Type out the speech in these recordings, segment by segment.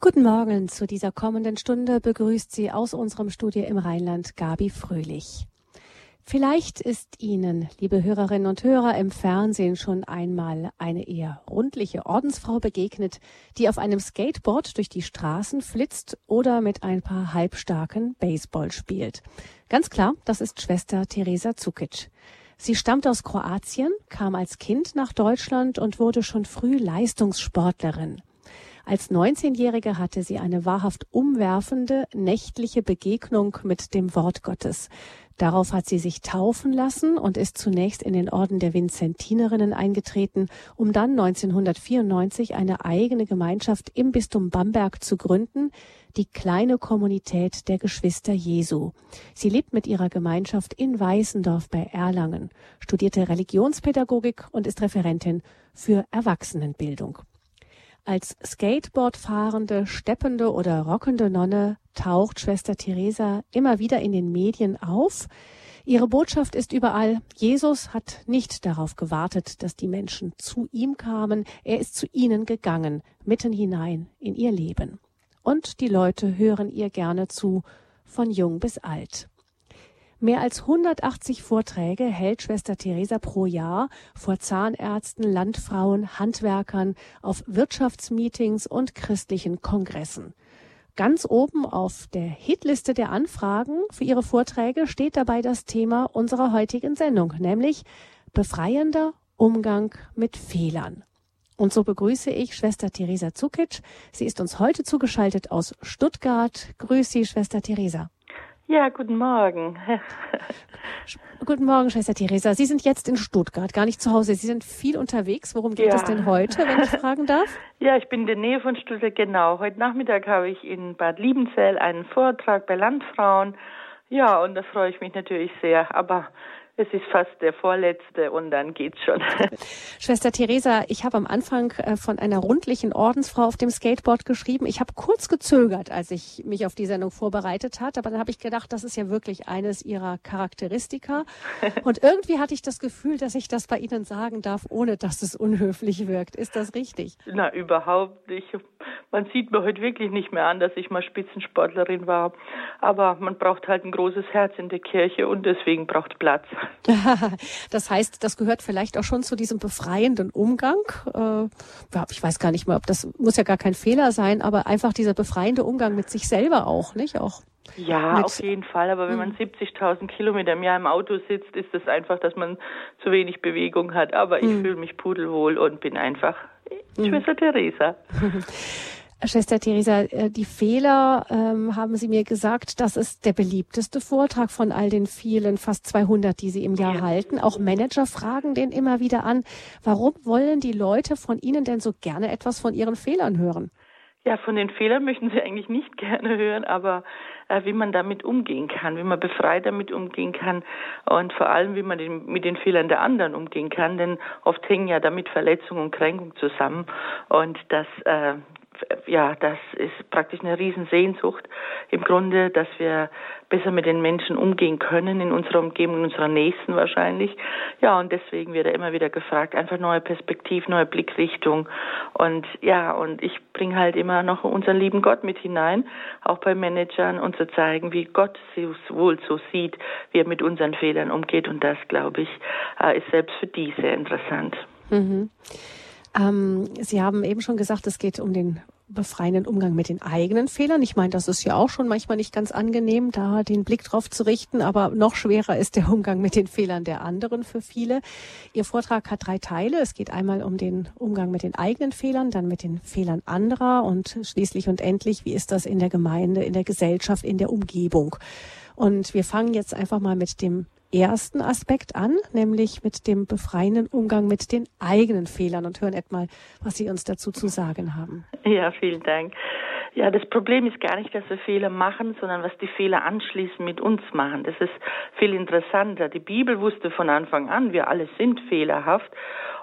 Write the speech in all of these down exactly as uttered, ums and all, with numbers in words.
Guten Morgen. Zu dieser kommenden Stunde begrüßt Sie aus unserem Studio im Rheinland Gabi Fröhlich. Vielleicht ist Ihnen, liebe Hörerinnen und Hörer, im Fernsehen schon einmal eine eher rundliche Ordensfrau begegnet, die auf einem Skateboard durch die Straßen flitzt oder mit ein paar Halbstarken Baseball spielt. Ganz klar, das ist Schwester Teresa Cukic. Sie stammt aus Kroatien, kam als Kind nach Deutschland und wurde schon früh Leistungssportlerin. Als neunzehnjährige hatte sie eine wahrhaft umwerfende, nächtliche Begegnung mit dem Wort Gottes. Darauf hat sie sich taufen lassen und ist zunächst in den Orden der Vinzentinerinnen eingetreten, um dann neunzehnhundertvierundneunzig eine eigene Gemeinschaft im Bistum Bamberg zu gründen, die kleine Kommunität der Geschwister Jesu. Sie lebt mit ihrer Gemeinschaft in Weißendorf bei Erlangen, studierte Religionspädagogik und ist Referentin für Erwachsenenbildung. Als Skateboardfahrende, steppende oder rockende Nonne taucht Schwester Teresa immer wieder in den Medien auf. Ihre Botschaft ist überall: Jesus hat nicht darauf gewartet, dass die Menschen zu ihm kamen. Er ist zu ihnen gegangen, mitten hinein in ihr Leben. Und die Leute hören ihr gerne zu, von jung bis alt. Mehr als hundertachtzig Vorträge hält Schwester Teresa pro Jahr vor Zahnärzten, Landfrauen, Handwerkern, auf Wirtschaftsmeetings und christlichen Kongressen. Ganz oben auf der Hitliste der Anfragen für ihre Vorträge steht dabei das Thema unserer heutigen Sendung, nämlich befreiender Umgang mit Fehlern. Und so begrüße ich Schwester Teresa Cukic. Sie ist uns heute zugeschaltet aus Stuttgart. Grüß Sie, Schwester Teresa. Ja, guten Morgen. Guten Morgen, Schwester Teresa. Sie sind jetzt in Stuttgart, gar nicht zu Hause. Sie sind viel unterwegs. Worum geht ja. es denn heute, wenn ich fragen darf? Ja, ich bin in der Nähe von Stuttgart, genau. Heute Nachmittag habe ich in Bad Liebenzell einen Vortrag bei Landfrauen. Ja, und da freue ich mich natürlich sehr. Aber es ist fast der vorletzte und dann geht's schon. Schwester Teresa, ich habe am Anfang von einer rundlichen Ordensfrau auf dem Skateboard geschrieben. Ich habe kurz gezögert, als ich mich auf die Sendung vorbereitet hatte, aber dann habe ich gedacht, das ist ja wirklich eines Ihrer Charakteristika. Und irgendwie hatte ich das Gefühl, dass ich das bei Ihnen sagen darf, ohne dass es unhöflich wirkt. Ist das richtig? Na, überhaupt nicht. Man sieht mir heute wirklich nicht mehr an, dass ich mal Spitzensportlerin war. Aber man braucht halt ein großes Herz in der Kirche und deswegen braucht Platz. Das heißt, das gehört vielleicht auch schon zu diesem befreienden Umgang. Ich weiß gar nicht mehr, ob das muss ja gar kein Fehler sein, aber einfach dieser befreiende Umgang mit sich selber auch, nicht? Auch ja, mit, auf jeden Fall. Aber wenn man siebzigtausend Kilometer im Jahr im Auto sitzt, ist es einfach, dass man zu wenig Bewegung hat. Aber ich hm. fühle mich pudelwohl und bin einfach Schwester hm. Teresa. Schwester Teresa, die Fehler, ähm, haben Sie mir gesagt, das ist der beliebteste Vortrag von all den vielen, fast zweihundert, die Sie im Jahr ja. halten. Auch Manager fragen den immer wieder an. Warum wollen die Leute von Ihnen denn so gerne etwas von Ihren Fehlern hören? Ja, von den Fehlern möchten sie eigentlich nicht gerne hören, aber äh, wie man damit umgehen kann, wie man befreit damit umgehen kann und vor allem, wie man den, mit den Fehlern der anderen umgehen kann, denn oft hängen ja damit Verletzung und Kränkung zusammen und das äh, ja, das ist praktisch eine Riesensehnsucht im Grunde, dass wir besser mit den Menschen umgehen können in unserer Umgebung, in unserer Nächsten wahrscheinlich. Ja, und deswegen wird er immer wieder gefragt, einfach neue Perspektive, neue Blickrichtung. Und ja, und ich bringe halt immer noch unseren lieben Gott mit hinein, auch bei Managern, und zu zeigen, wie Gott es wohl so sieht, wie er mit unseren Fehlern umgeht. Und das, glaube ich, ist selbst für die sehr interessant. Mhm. Ähm, Sie haben eben schon gesagt, es geht um den befreienden Umgang mit den eigenen Fehlern. Ich meine, das ist ja auch schon manchmal nicht ganz angenehm, da den Blick drauf zu richten, aber noch schwerer ist der Umgang mit den Fehlern der anderen für viele. Ihr Vortrag hat drei Teile. Es geht einmal um den Umgang mit den eigenen Fehlern, dann mit den Fehlern anderer und schließlich und endlich, wie ist das in der Gemeinde, in der Gesellschaft, in der Umgebung. Und wir fangen jetzt einfach mal mit dem ersten Aspekt an, nämlich mit dem befreienden Umgang mit den eigenen Fehlern und hören etwa, was Sie uns dazu zu sagen haben. Ja, vielen Dank. Ja, das Problem ist gar nicht, dass wir Fehler machen, sondern was die Fehler anschließend mit uns machen. Das ist viel interessanter. Die Bibel wusste von Anfang an, wir alle sind fehlerhaft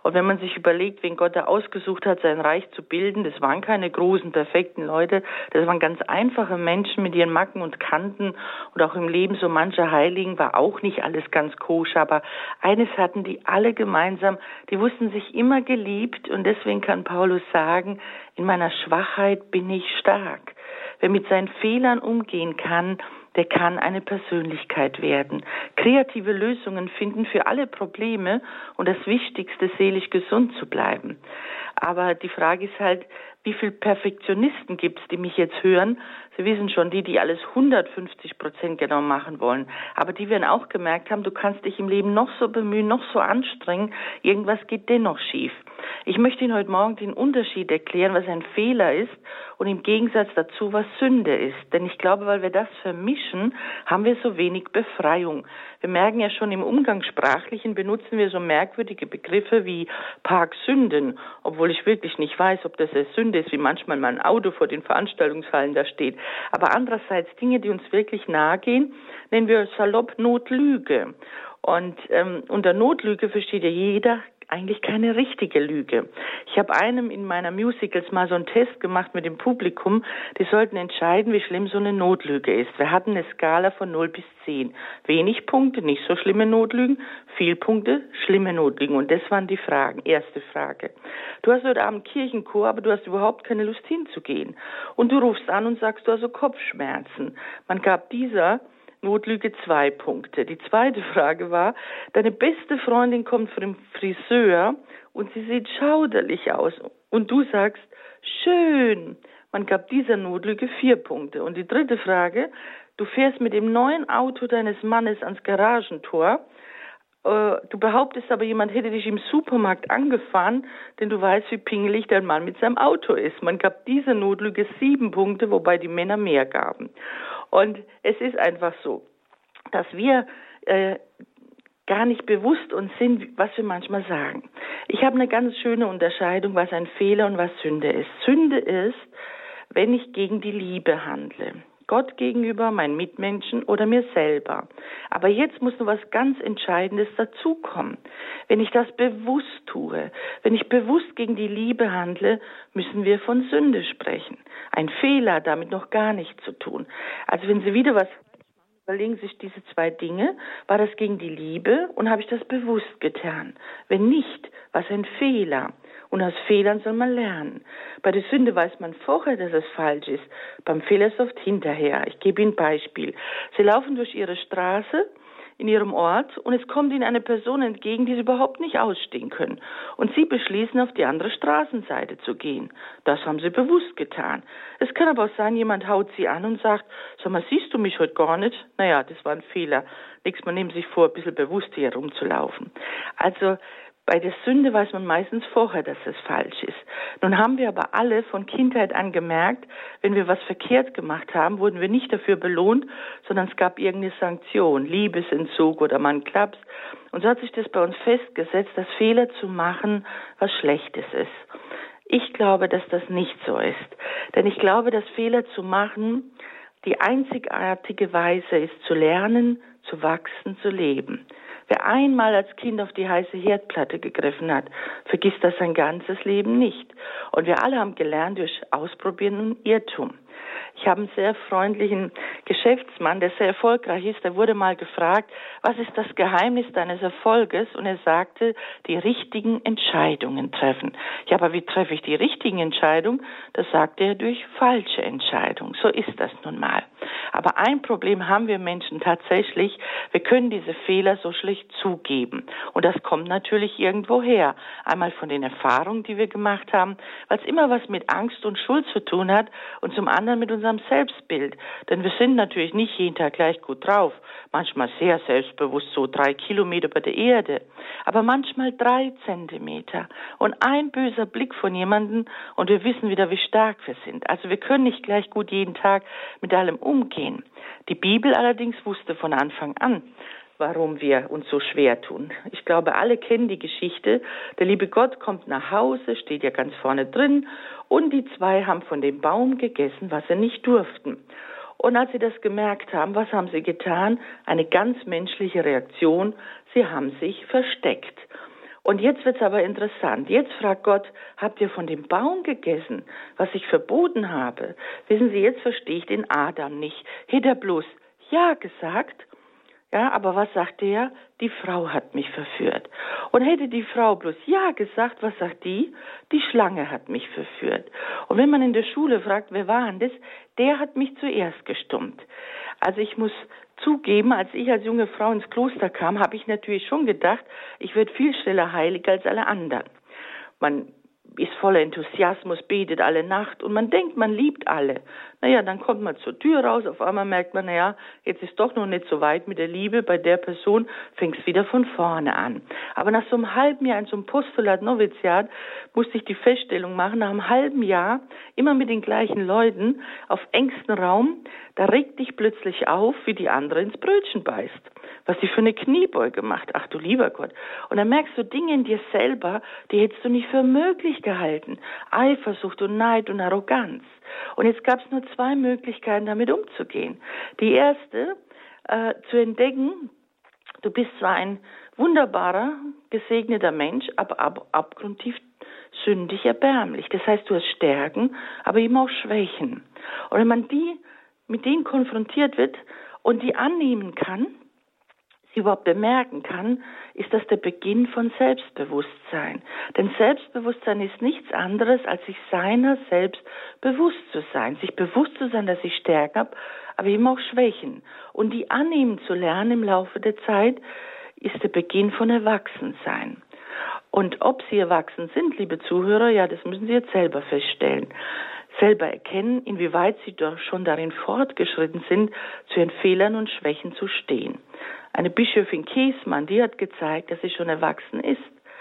Und wenn man sich überlegt, wen Gott da ausgesucht hat, sein Reich zu bilden, das waren keine großen, perfekten Leute, das waren ganz einfache Menschen mit ihren Macken und Kanten, und auch im Leben so mancher Heiligen war auch nicht alles ganz koscher, aber eines hatten die alle gemeinsam, die wussten sich immer geliebt, und deswegen kann Paulus sagen, in meiner Schwachheit bin ich stark. Wer mit seinen Fehlern umgehen kann, der kann eine Persönlichkeit werden. Kreative Lösungen finden für alle Probleme, und das Wichtigste, seelisch gesund zu bleiben. Aber die Frage ist halt, wie viele Perfektionisten gibt es, die mich jetzt hören? Sie wissen schon, die, die alles hundertfünfzig Prozent genau machen wollen. Aber die werden auch gemerkt haben, du kannst dich im Leben noch so bemühen, noch so anstrengen, irgendwas geht dennoch schief. Ich möchte Ihnen heute Morgen den Unterschied erklären, was ein Fehler ist, und im Gegensatz dazu, was Sünde ist. Denn ich glaube, weil wir das vermischen, haben wir so wenig Befreiung. Wir merken ja schon, im Umgangssprachlichen benutzen wir so merkwürdige Begriffe wie Parksünden, obwohl ich wirklich nicht weiß, ob das eine Sünde ist, wie manchmal mein Auto vor den Veranstaltungshallen da steht. Aber andererseits Dinge, die uns wirklich nahe gehen, nennen wir salopp Notlüge. Und ähm, unter Notlüge versteht ja jeder eigentlich keine richtige Lüge. Ich habe einem in meiner Musicals mal so einen Test gemacht mit dem Publikum. Die sollten entscheiden, wie schlimm so eine Notlüge ist. Wir hatten eine Skala von null bis zehn. Wenig Punkte, nicht so schlimme Notlügen. Viel Punkte, schlimme Notlügen. Und das waren die Fragen. Erste Frage. Du hast heute Abend Kirchenchor, aber du hast überhaupt keine Lust hinzugehen. Und du rufst an und sagst, du hast so Kopfschmerzen. Man gab dieser Notlüge zwei Punkte. Die zweite Frage war, deine beste Freundin kommt vom Friseur und sie sieht schauderlich aus. Und du sagst, schön. Man gab dieser Notlüge vier Punkte. Und die dritte Frage, du fährst mit dem neuen Auto deines Mannes ans Garagentor. Du behauptest aber, jemand hätte dich im Supermarkt angefahren, denn du weißt, wie pingelig dein Mann mit seinem Auto ist. Man gab dieser Notlüge sieben Punkte, wobei die Männer mehr gaben. Und es ist einfach so, dass wir äh, gar nicht bewusst uns sind, was wir manchmal sagen. Ich habe eine ganz schöne Unterscheidung, was ein Fehler und was Sünde ist. Sünde ist, wenn ich gegen die Liebe handle. Gott gegenüber, meinen Mitmenschen oder mir selber. Aber jetzt muss noch was ganz Entscheidendes dazukommen. Wenn ich das bewusst tue, wenn ich bewusst gegen die Liebe handle, müssen wir von Sünde sprechen. Ein Fehler hat damit noch gar nichts zu tun. Also wenn Sie wieder was überlegen Sie sich diese zwei Dinge, war das gegen die Liebe und habe ich das bewusst getan? Wenn nicht, was ein Fehler? Und aus Fehlern soll man lernen. Bei der Sünde weiß man vorher, dass es falsch ist. Beim Fehler ist es oft hinterher. Ich gebe Ihnen ein Beispiel. Sie laufen durch Ihre Straße in Ihrem Ort und es kommt Ihnen eine Person entgegen, die Sie überhaupt nicht ausstehen können. Und Sie beschließen, auf die andere Straßenseite zu gehen. Das haben Sie bewusst getan. Es kann aber auch sein, jemand haut Sie an und sagt, sag mal, siehst du mich heute gar nicht? Naja, das war ein Fehler. Nächstes Mal nehmen Sie sich vor, ein bisschen bewusst hier rumzulaufen. Also, bei der Sünde weiß man meistens vorher, dass es falsch ist. Nun haben wir aber alle von Kindheit an gemerkt, wenn wir was verkehrt gemacht haben, wurden wir nicht dafür belohnt, sondern es gab irgendeine Sanktion, Liebesentzug oder man Klaps. Und so hat sich das bei uns festgesetzt, dass Fehler zu machen was Schlechtes ist. Ich glaube, dass das nicht so ist. Denn ich glaube, dass Fehler zu machen die einzigartige Weise ist, zu lernen, zu wachsen, zu leben. Wer einmal als Kind auf die heiße Herdplatte gegriffen hat, vergisst das sein ganzes Leben nicht. Und wir alle haben gelernt durch Ausprobieren und Irrtum. Ich habe einen sehr freundlichen Geschäftsmann, der sehr erfolgreich ist. Der wurde mal gefragt, was ist das Geheimnis deines Erfolges? Und er sagte, die richtigen Entscheidungen treffen. Ja, aber wie treffe ich die richtigen Entscheidungen? Das sagte er durch falsche Entscheidungen. So ist das nun mal. Aber ein Problem haben wir Menschen tatsächlich. Wir können diese Fehler so schlicht zugeben. Und das kommt natürlich irgendwo her. Einmal von den Erfahrungen, die wir gemacht haben, weil es immer was mit Angst und Schuld zu tun hat und zum anderen mit unserem Selbstbild. Denn wir sind natürlich nicht jeden Tag gleich gut drauf. Manchmal sehr selbstbewusst, so drei Kilometer über der Erde. Aber manchmal drei Zentimeter. Und ein böser Blick von jemandem und wir wissen wieder, wie stark wir sind. Also wir können nicht gleich gut jeden Tag mit allem umgehen. Die Bibel allerdings wusste von Anfang an, warum wir uns so schwer tun. Ich glaube, alle kennen die Geschichte. Der liebe Gott kommt nach Hause, steht ja ganz vorne drin, und die zwei haben von dem Baum gegessen, was sie nicht durften. Und als sie das gemerkt haben, was haben sie getan? Eine ganz menschliche Reaktion. Sie haben sich versteckt. Und jetzt wird's aber interessant. Jetzt fragt Gott, habt ihr von dem Baum gegessen, was ich verboten habe? Wissen Sie, jetzt verstehe ich den Adam nicht. Hätte er bloß ja gesagt, ja, aber was sagt er? Die Frau hat mich verführt. Und hätte die Frau bloß ja gesagt, was sagt die? Die Schlange hat mich verführt. Und wenn man in der Schule fragt, wer war denn das? Der hat mich zuerst gestummt. Also ich muss zugeben, als ich als junge Frau ins Kloster kam, habe ich natürlich schon gedacht, ich werde viel schneller heilig als alle anderen. Man ist voller Enthusiasmus, betet alle Nacht und man denkt, man liebt alle. Naja, dann kommt man zur Tür raus, auf einmal merkt man, naja, jetzt ist doch noch nicht so weit mit der Liebe, bei der Person fängt es wieder von vorne an. Aber nach so einem halben Jahr in so einem Postulat, Noviziat, musste ich die Feststellung machen, nach einem halben Jahr, immer mit den gleichen Leuten, auf engstem Raum, da regt dich plötzlich auf, wie die andere ins Brötchen beißt. Was sie für eine Kniebeuge macht. Ach du lieber Gott. Und dann merkst du Dinge in dir selber, die hättest du nicht für möglich gehalten. Eifersucht und Neid und Arroganz. Und jetzt gab es nur zwei Möglichkeiten, damit umzugehen. Die erste, äh, zu entdecken, du bist zwar ein wunderbarer, gesegneter Mensch, aber ab, abgrundtief sündig, erbärmlich. Das heißt, du hast Stärken, aber eben auch Schwächen. Und wenn man die, mit denen konfrontiert wird und die annehmen kann, überhaupt bemerken kann, ist das der Beginn von Selbstbewusstsein. Denn Selbstbewusstsein ist nichts anderes, als sich seiner selbst bewusst zu sein. Sich bewusst zu sein, dass ich Stärken habe, aber eben auch Schwächen. Und die annehmen zu lernen im Laufe der Zeit, ist der Beginn von Erwachsensein. Und ob Sie erwachsen sind, liebe Zuhörer, ja, das müssen Sie jetzt selber feststellen. Selber erkennen, inwieweit Sie doch schon darin fortgeschritten sind, zu Ihren Fehlern und Schwächen zu stehen. Eine Bischöfin Kiesmann, die hat gezeigt, dass sie schon erwachsen ist.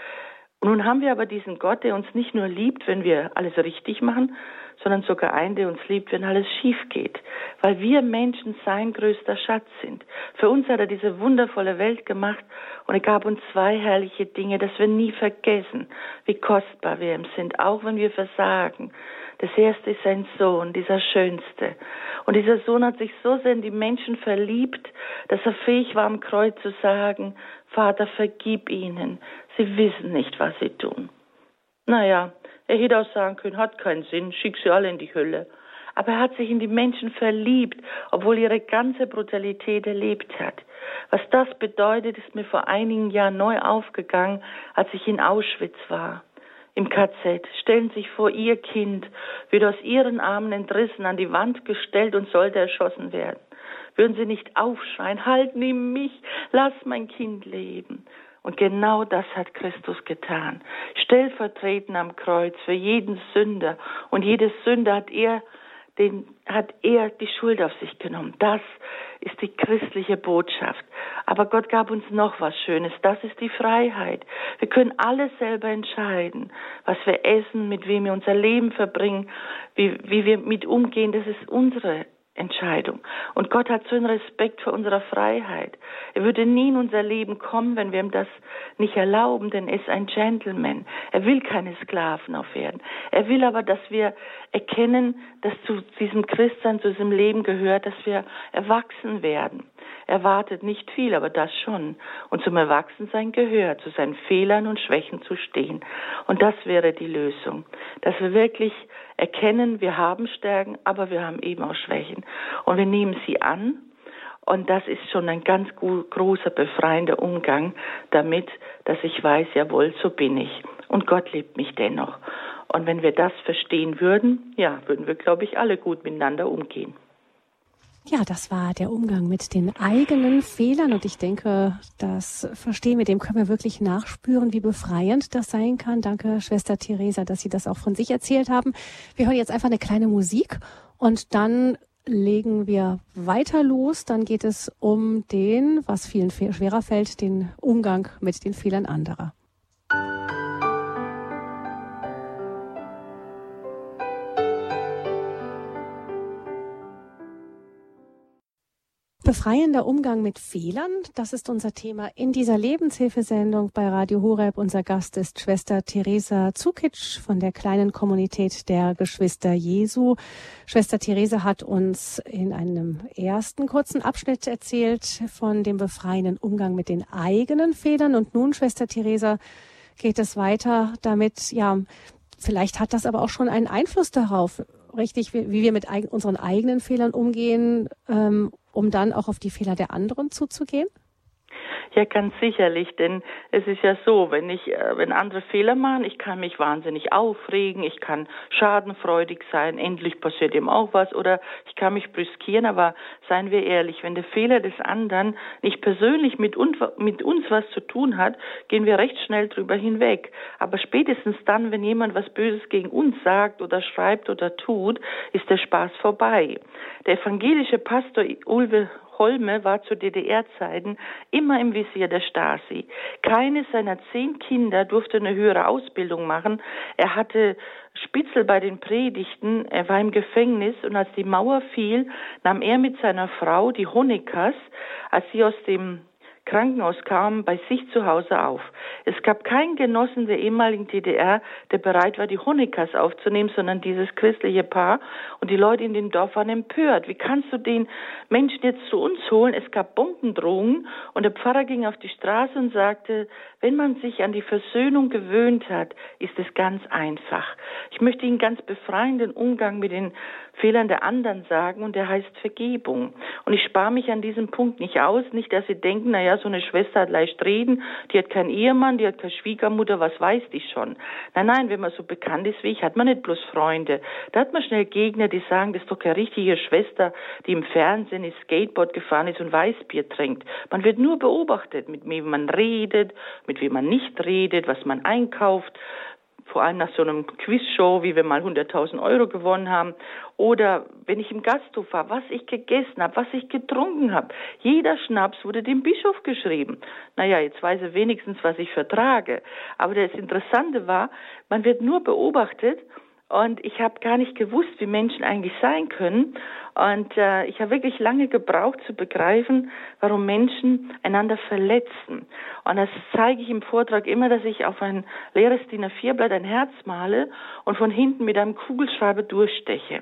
Und nun haben wir aber diesen Gott, der uns nicht nur liebt, wenn wir alles richtig machen, sondern sogar einen, der uns liebt, wenn alles schief geht. Weil wir Menschen sein größter Schatz sind. Für uns hat er diese wundervolle Welt gemacht und er gab uns zwei herrliche Dinge, dass wir nie vergessen, wie kostbar wir ihm sind, auch wenn wir versagen. Das erste ist sein Sohn, dieser Schönste. Und dieser Sohn hat sich so sehr in die Menschen verliebt, dass er fähig war, am Kreuz zu sagen, Vater, vergib ihnen. Sie wissen nicht, was sie tun. Naja, er hätte auch sagen können, hat keinen Sinn, schick sie alle in die Hölle. Aber er hat sich in die Menschen verliebt, obwohl ihre ganze Brutalität erlebt hat. Was das bedeutet, ist mir vor einigen Jahren neu aufgegangen, als ich in Auschwitz war. Im K Z. Stellen Sie sich vor, Ihr Kind wird aus Ihren Armen entrissen, an die Wand gestellt und sollte erschossen werden. Würden Sie nicht aufschreien, halt, nimm mich, lass mein Kind leben. Und genau das hat Christus getan. Stellvertretend am Kreuz für jeden Sünder. Und jede Sünde hat er, den, hat er die Schuld auf sich genommen. Das ist die christliche Botschaft. Aber Gott gab uns noch was Schönes. Das ist die Freiheit. Wir können alles selber entscheiden, was wir essen, mit wem wir unser Leben verbringen, wie, wie wir mit umgehen. Das ist unsere Entscheidung. Und Gott hat so einen Respekt vor unserer Freiheit. Er würde nie in unser Leben kommen, wenn wir ihm das nicht erlauben, denn er ist ein Gentleman. Er will keine Sklaven auf Erden. Er will aber, dass wir erkennen, dass zu diesem Christsein, zu diesem Leben gehört, dass wir erwachsen werden. Er wartet nicht viel, aber das schon. Und zum Erwachsensein gehört, zu seinen Fehlern und Schwächen zu stehen. Und das wäre die Lösung. Dass wir wirklich erkennen, wir haben Stärken, aber wir haben eben auch Schwächen. Und wir nehmen sie an. Und das ist schon ein ganz großer, befreiender Umgang damit, dass ich weiß, jawohl, so bin ich. Und Gott liebt mich dennoch. Und wenn wir das verstehen würden, ja, würden wir, glaube ich, alle gut miteinander umgehen. Ja, das war der Umgang mit den eigenen Fehlern und ich denke, das Verstehen, mit dem können wir wirklich nachspüren, wie befreiend das sein kann. Danke, Schwester Theresa, dass Sie das auch von sich erzählt haben. Wir hören jetzt einfach eine kleine Musik und dann legen wir weiter los. Dann geht es um den, was vielen schwerer fällt, den Umgang mit den Fehlern anderer. Befreiender Umgang mit Fehlern, das ist unser Thema in dieser Lebenshilfesendung bei Radio Horeb. Unser Gast ist Schwester Theresa Zukitsch von der kleinen Kommunität der Geschwister Jesu. Schwester Theresa hat uns in einem ersten kurzen Abschnitt erzählt von dem befreienden Umgang mit den eigenen Fehlern. Und nun, Schwester Theresa, geht es weiter damit, ja, vielleicht hat das aber auch schon einen Einfluss darauf, richtig, wie, wie wir mit eig- unseren eigenen Fehlern umgehen, ähm, um dann auch auf die Fehler der anderen zuzugehen? Ja, ganz sicherlich, denn es ist ja so, wenn ich, äh, wenn andere Fehler machen, ich kann mich wahnsinnig aufregen, ich kann schadenfreudig sein, endlich passiert ihm auch was, oder ich kann mich brüskieren, aber seien wir ehrlich, wenn der Fehler des anderen nicht persönlich mit, un- mit uns was zu tun hat, gehen wir recht schnell drüber hinweg. Aber spätestens dann, wenn jemand was Böses gegen uns sagt oder schreibt oder tut, ist der Spaß vorbei. Der evangelische Pastor Uwe Holme war zu D D R-Zeiten immer im Visier der Stasi. Keines seiner zehn Kinder durfte eine höhere Ausbildung machen. Er hatte Spitzel bei den Predigten, er war im Gefängnis und als die Mauer fiel, nahm er mit seiner Frau, die Honeckers, als sie aus dem Krankenhaus kamen, bei sich zu Hause auf. Es gab keinen Genossen der ehemaligen D D R, der bereit war, die Honeckers aufzunehmen, sondern dieses christliche Paar. Und die Leute in dem Dorf waren empört. Wie kannst du den Menschen jetzt zu uns holen? Es gab Bombendrohungen und der Pfarrer ging auf die Straße und sagte, wenn man sich an die Versöhnung gewöhnt hat, ist es ganz einfach. Ich möchte Ihnen ganz befreienden Umgang mit den Fehlern der anderen sagen und der heißt Vergebung. Und ich spare mich an diesem Punkt nicht aus, nicht, dass Sie denken, naja, so eine Schwester hat leicht reden, die hat keinen Ehemann, die hat keine Schwiegermutter, was weiß die schon. Nein, nein, wenn man so bekannt ist wie ich, hat man nicht bloß Freunde. Da hat man schnell Gegner, die sagen, das ist doch keine richtige Schwester, die im Fernsehen ist, Skateboard gefahren ist und Weißbier trinkt. Man wird nur beobachtet, mit wem man redet, mit wem man nicht redet, was man einkauft, vor allem nach so einem Quizshow, wie wir mal hunderttausend Euro gewonnen haben, oder wenn ich im Gasthof war, was ich gegessen habe, was ich getrunken habe. Jeder Schnaps wurde dem Bischof geschrieben. Naja, jetzt weiß er wenigstens, was ich vertrage. Aber das Interessante war, man wird nur beobachtet und ich habe gar nicht gewusst, wie Menschen eigentlich sein können. Und äh, ich habe wirklich lange gebraucht zu begreifen, warum Menschen einander verletzen. Und das zeige ich im Vortrag immer, dass ich auf ein leeres D I N A vier Blatt ein Herz male und von hinten mit einem Kugelschreiber durchsteche.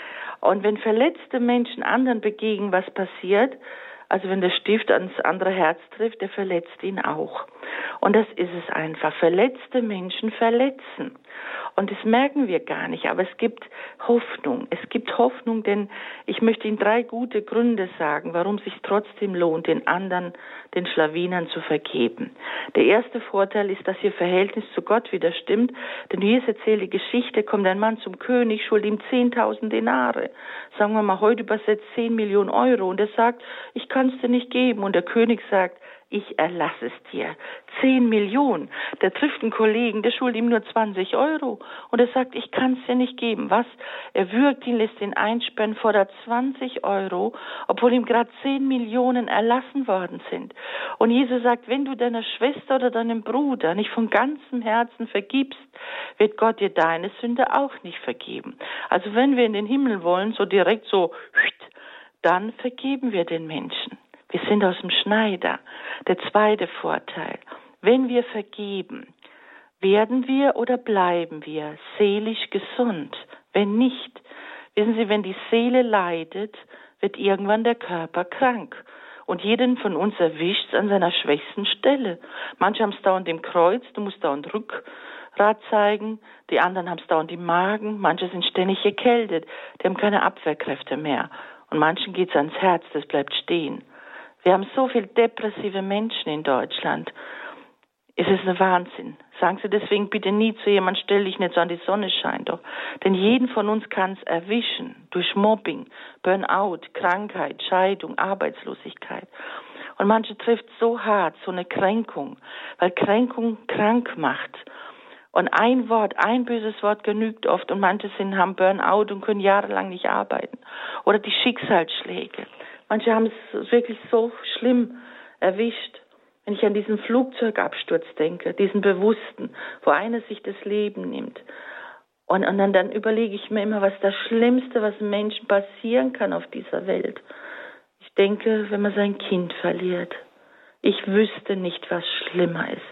Und wenn verletzte Menschen anderen begegnen, was passiert? Also wenn der Stift ans andere Herz trifft, der verletzt ihn auch. Und das ist es einfach. Verletzte Menschen verletzen. Und das merken wir gar nicht. Aber es gibt Hoffnung. Es gibt Hoffnung, denn ich möchte Ihnen drei gute Gründe sagen, warum es sich trotzdem lohnt, den anderen, den Schlawinern zu vergeben. Der erste Vorteil ist, dass Ihr Verhältnis zu Gott wieder stimmt. Denn wie es erzählt die Geschichte, kommt ein Mann zum König, schuldet ihm zehntausend Denare. Sagen wir mal, heute übersetzt zehn Millionen Euro. Und er sagt, ich kann es dir nicht geben. Und der König sagt, ich erlasse es dir. Zehn Millionen. Der trifft einen Kollegen, der schuldet ihm nur zwanzig Euro. Und er sagt, ich kann es dir nicht geben. Was? Er würgt ihn, lässt ihn einsperren, fordert zwanzig Euro, obwohl ihm gerade zehn Millionen erlassen worden sind. Und Jesus sagt, wenn du deiner Schwester oder deinem Bruder nicht von ganzem Herzen vergibst, wird Gott dir deine Sünde auch nicht vergeben. Also wenn wir in den Himmel wollen, so direkt so, dann vergeben wir den Menschen. Wir sind aus dem Schneider. Der zweite Vorteil. Wenn wir vergeben, werden wir oder bleiben wir seelisch gesund? Wenn nicht, wissen Sie, wenn die Seele leidet, wird irgendwann der Körper krank. Und jeden von uns erwischt es an seiner schwächsten Stelle. Manche haben es dauernd im Kreuz, du musst dauernd Rückgrat zeigen. Die anderen haben es dauernd im Magen. Manche sind ständig erkältet. Die haben keine Abwehrkräfte mehr. Und manchen geht es ans Herz, das bleibt stehen. Wir haben so viele depressive Menschen in Deutschland. Es ist ein Wahnsinn. Sagen Sie deswegen bitte nie zu jemandem, stell dich nicht so an, die Sonne scheint doch. Denn jeden von uns kann es erwischen. Durch Mobbing, Burnout, Krankheit, Scheidung, Arbeitslosigkeit. Und manche trifft so hart, so eine Kränkung, weil Kränkung krank macht. Und ein Wort, ein böses Wort genügt oft. Und manche sind, haben Burnout und können jahrelang nicht arbeiten. Oder die Schicksalsschläge. Manche haben es wirklich so schlimm erwischt. Wenn ich an diesen Flugzeugabsturz denke, diesen Bewussten, wo einer sich das Leben nimmt. Und, und dann, dann überlege ich mir immer, was das Schlimmste, was Menschen passieren kann auf dieser Welt. Ich denke, wenn man sein Kind verliert. Ich wüsste nicht, was schlimmer ist.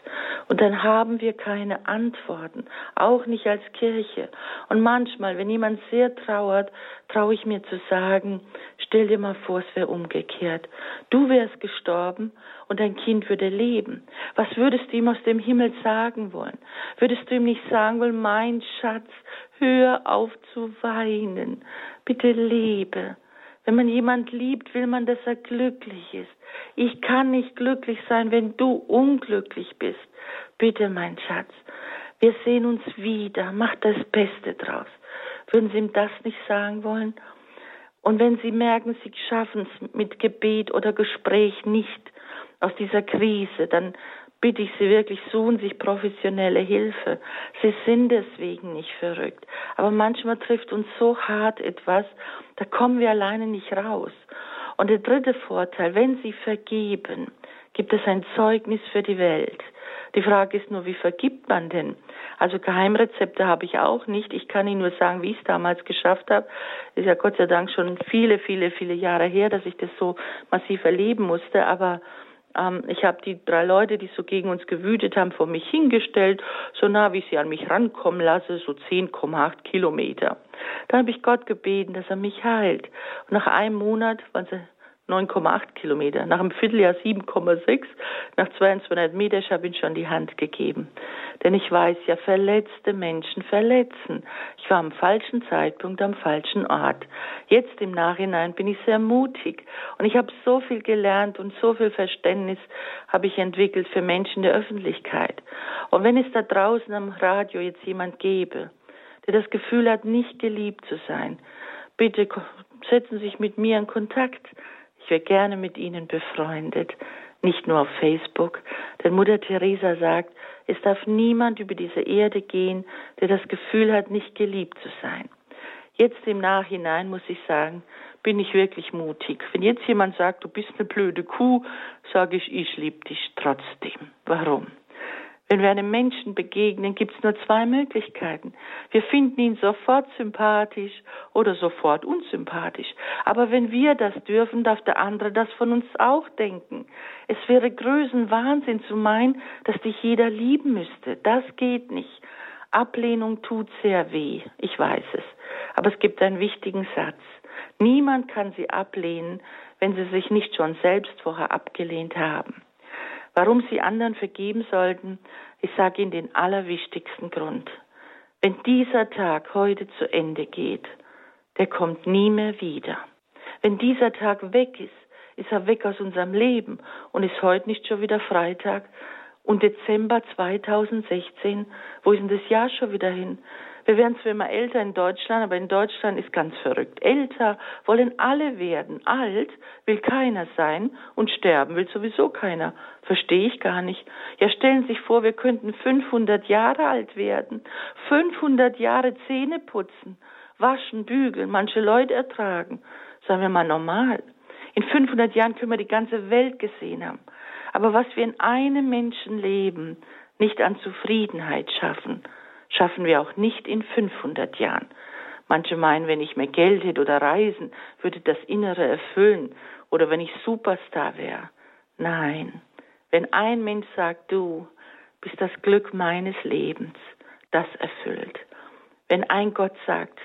Und dann haben wir keine Antworten, auch nicht als Kirche. Und manchmal, wenn jemand sehr trauert, traue ich mir zu sagen, stell dir mal vor, es wäre umgekehrt. Du wärst gestorben und dein Kind würde leben. Was würdest du ihm aus dem Himmel sagen wollen? Würdest du ihm nicht sagen wollen, mein Schatz, hör auf zu weinen, bitte lebe. Wenn man jemand liebt, will man, dass er glücklich ist. Ich kann nicht glücklich sein, wenn du unglücklich bist. Bitte, mein Schatz, wir sehen uns wieder. Mach das Beste draus. Würden Sie ihm das nicht sagen wollen? Und wenn Sie merken, Sie schaffen es mit Gebet oder Gespräch nicht aus dieser Krise, dann bitte ich Sie wirklich, suchen sich professionelle Hilfe. Sie sind deswegen nicht verrückt. Aber manchmal trifft uns so hart etwas, da kommen wir alleine nicht raus. Und der dritte Vorteil, wenn Sie vergeben, gibt es ein Zeugnis für die Welt. Die Frage ist nur, wie vergibt man denn? Also Geheimrezepte habe ich auch nicht. Ich kann Ihnen nur sagen, wie ich es damals geschafft habe. Ist ja Gott sei Dank schon viele, viele, viele Jahre her, dass ich das so massiv erleben musste. Aber ähm, ich habe die drei Leute, die so gegen uns gewütet haben, vor mich hingestellt, so nah wie ich sie an mich rankommen lasse, so zehn Komma acht Kilometer. Dann habe ich Gott gebeten, dass er mich heilt. Und nach einem Monat waren sie neun Komma acht Kilometer, nach einem Vierteljahr sieben Komma sechs, nach zweiundzwanzig Meter, ich habe ihnen schon die Hand gegeben. Denn ich weiß ja, verletzte Menschen verletzen. Ich war am falschen Zeitpunkt, am falschen Ort. Jetzt im Nachhinein bin ich sehr mutig und ich habe so viel gelernt und so viel Verständnis habe ich entwickelt für Menschen der Öffentlichkeit. Und wenn es da draußen am Radio jetzt jemand gäbe, der das Gefühl hat, nicht geliebt zu sein, bitte setzen Sie sich mit mir in Kontakt. Ich wäre gerne mit Ihnen befreundet, nicht nur auf Facebook. Denn Mutter Teresa sagt, es darf niemand über diese Erde gehen, der das Gefühl hat, nicht geliebt zu sein. Jetzt im Nachhinein muss ich sagen, bin ich wirklich mutig. Wenn jetzt jemand sagt, du bist eine blöde Kuh, sage ich, ich liebe dich trotzdem. Warum? Wenn wir einem Menschen begegnen, gibt es nur zwei Möglichkeiten. Wir finden ihn sofort sympathisch oder sofort unsympathisch. Aber wenn wir das dürfen, darf der andere das von uns auch denken. Es wäre Größenwahnsinn zu meinen, dass dich jeder lieben müsste. Das geht nicht. Ablehnung tut sehr weh, ich weiß es. Aber es gibt einen wichtigen Satz. Niemand kann sie ablehnen, wenn sie sich nicht schon selbst vorher abgelehnt haben. Warum sie anderen vergeben sollten, ich sage Ihnen den allerwichtigsten Grund. Wenn dieser Tag heute zu Ende geht, der kommt nie mehr wieder. Wenn dieser Tag weg ist, ist er weg aus unserem Leben und ist heute nicht schon wieder Freitag und Dezember zweitausendsechzehn, wo ist denn das Jahr schon wieder hin? Wir werden zwar immer älter in Deutschland, aber in Deutschland ist ganz verrückt. Älter wollen alle werden. Alt will keiner sein und sterben will sowieso keiner. Verstehe ich gar nicht. Ja, stellen Sie sich vor, wir könnten fünfhundert Jahre alt werden. fünfhundert Jahre Zähne putzen, waschen, bügeln, manche Leute ertragen. Sagen wir mal normal. In fünfhundert Jahren können wir die ganze Welt gesehen haben. Aber was wir in einem Menschenleben nicht an Zufriedenheit schaffen, schaffen wir auch nicht in fünfhundert Jahren. Manche meinen, wenn ich mehr Geld hätte oder Reisen, würde das Innere erfüllen. Oder wenn ich Superstar wäre. Nein, wenn ein Mensch sagt, du bist das Glück meines Lebens, das erfüllt. Wenn ein Gott sagt,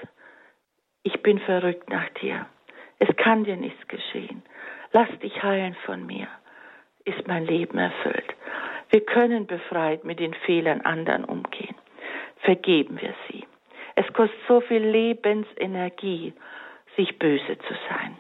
ich bin verrückt nach dir, es kann dir nichts geschehen, lass dich heilen von mir, ist mein Leben erfüllt. Wir können befreit mit den Fehlern anderen umgehen. Vergeben wir sie. Es kostet so viel Lebensenergie, sich böse zu sein.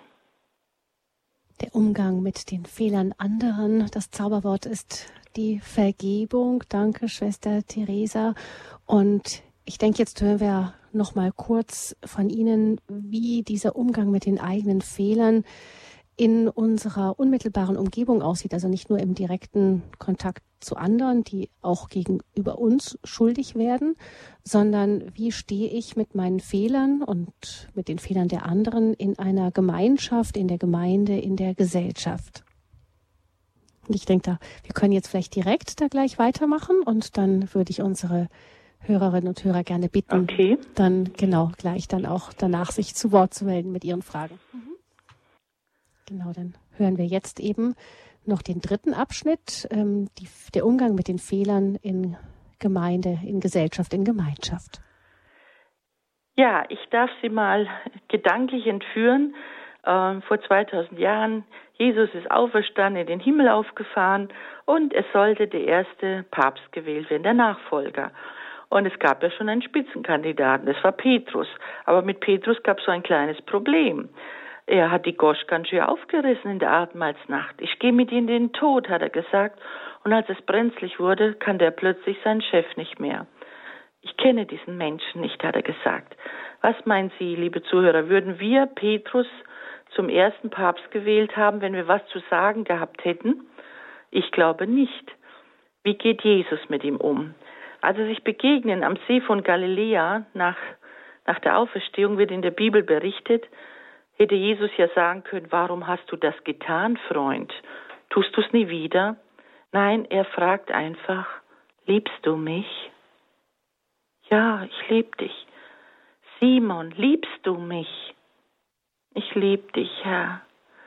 Der Umgang mit den Fehlern anderen, das Zauberwort ist die Vergebung. Danke, Schwester Teresa. Und ich denke, jetzt hören wir noch mal kurz von Ihnen, wie dieser Umgang mit den eigenen Fehlern in unserer unmittelbaren Umgebung aussieht, also nicht nur im direkten Kontakt zu anderen, die auch gegenüber uns schuldig werden, sondern wie stehe ich mit meinen Fehlern und mit den Fehlern der anderen in einer Gemeinschaft, in der Gemeinde, in der Gesellschaft. Und ich denke, da, wir können jetzt vielleicht direkt da gleich weitermachen und dann würde ich unsere Hörerinnen und Hörer gerne bitten, okay. dann genau gleich dann auch danach sich zu Wort zu melden mit ihren Fragen. Mhm. Genau, dann hören wir jetzt eben noch den dritten Abschnitt, ähm, die, der Umgang mit den Fehlern in Gemeinde, in Gesellschaft, in Gemeinschaft. Ja, ich darf Sie mal gedanklich entführen. Ähm, vor zweitausend Jahren, Jesus ist auferstanden, in den Himmel aufgefahren und es sollte der erste Papst gewählt werden, der Nachfolger. Und es gab ja schon einen Spitzenkandidaten, das war Petrus. Aber mit Petrus gab es so ein kleines Problem. Er hat die Gosch ganz schön aufgerissen in der Abendmahlsnacht. Ich gehe mit Ihnen in den Tod, hat er gesagt. Und als es brenzlig wurde, kannte er plötzlich seinen Chef nicht mehr. Ich kenne diesen Menschen nicht, hat er gesagt. Was meinen Sie, liebe Zuhörer, würden wir Petrus zum ersten Papst gewählt haben, wenn wir was zu sagen gehabt hätten? Ich glaube nicht. Wie geht Jesus mit ihm um? Als sie sich begegnen am See von Galiläa, nach, nach der Auferstehung wird in der Bibel berichtet, hätte Jesus ja sagen können, warum hast du das getan, Freund? Tust du es nie wieder? Nein, er fragt einfach, liebst du mich? Ja, ich lieb dich. Simon, liebst du mich? Ich lieb dich, Herr.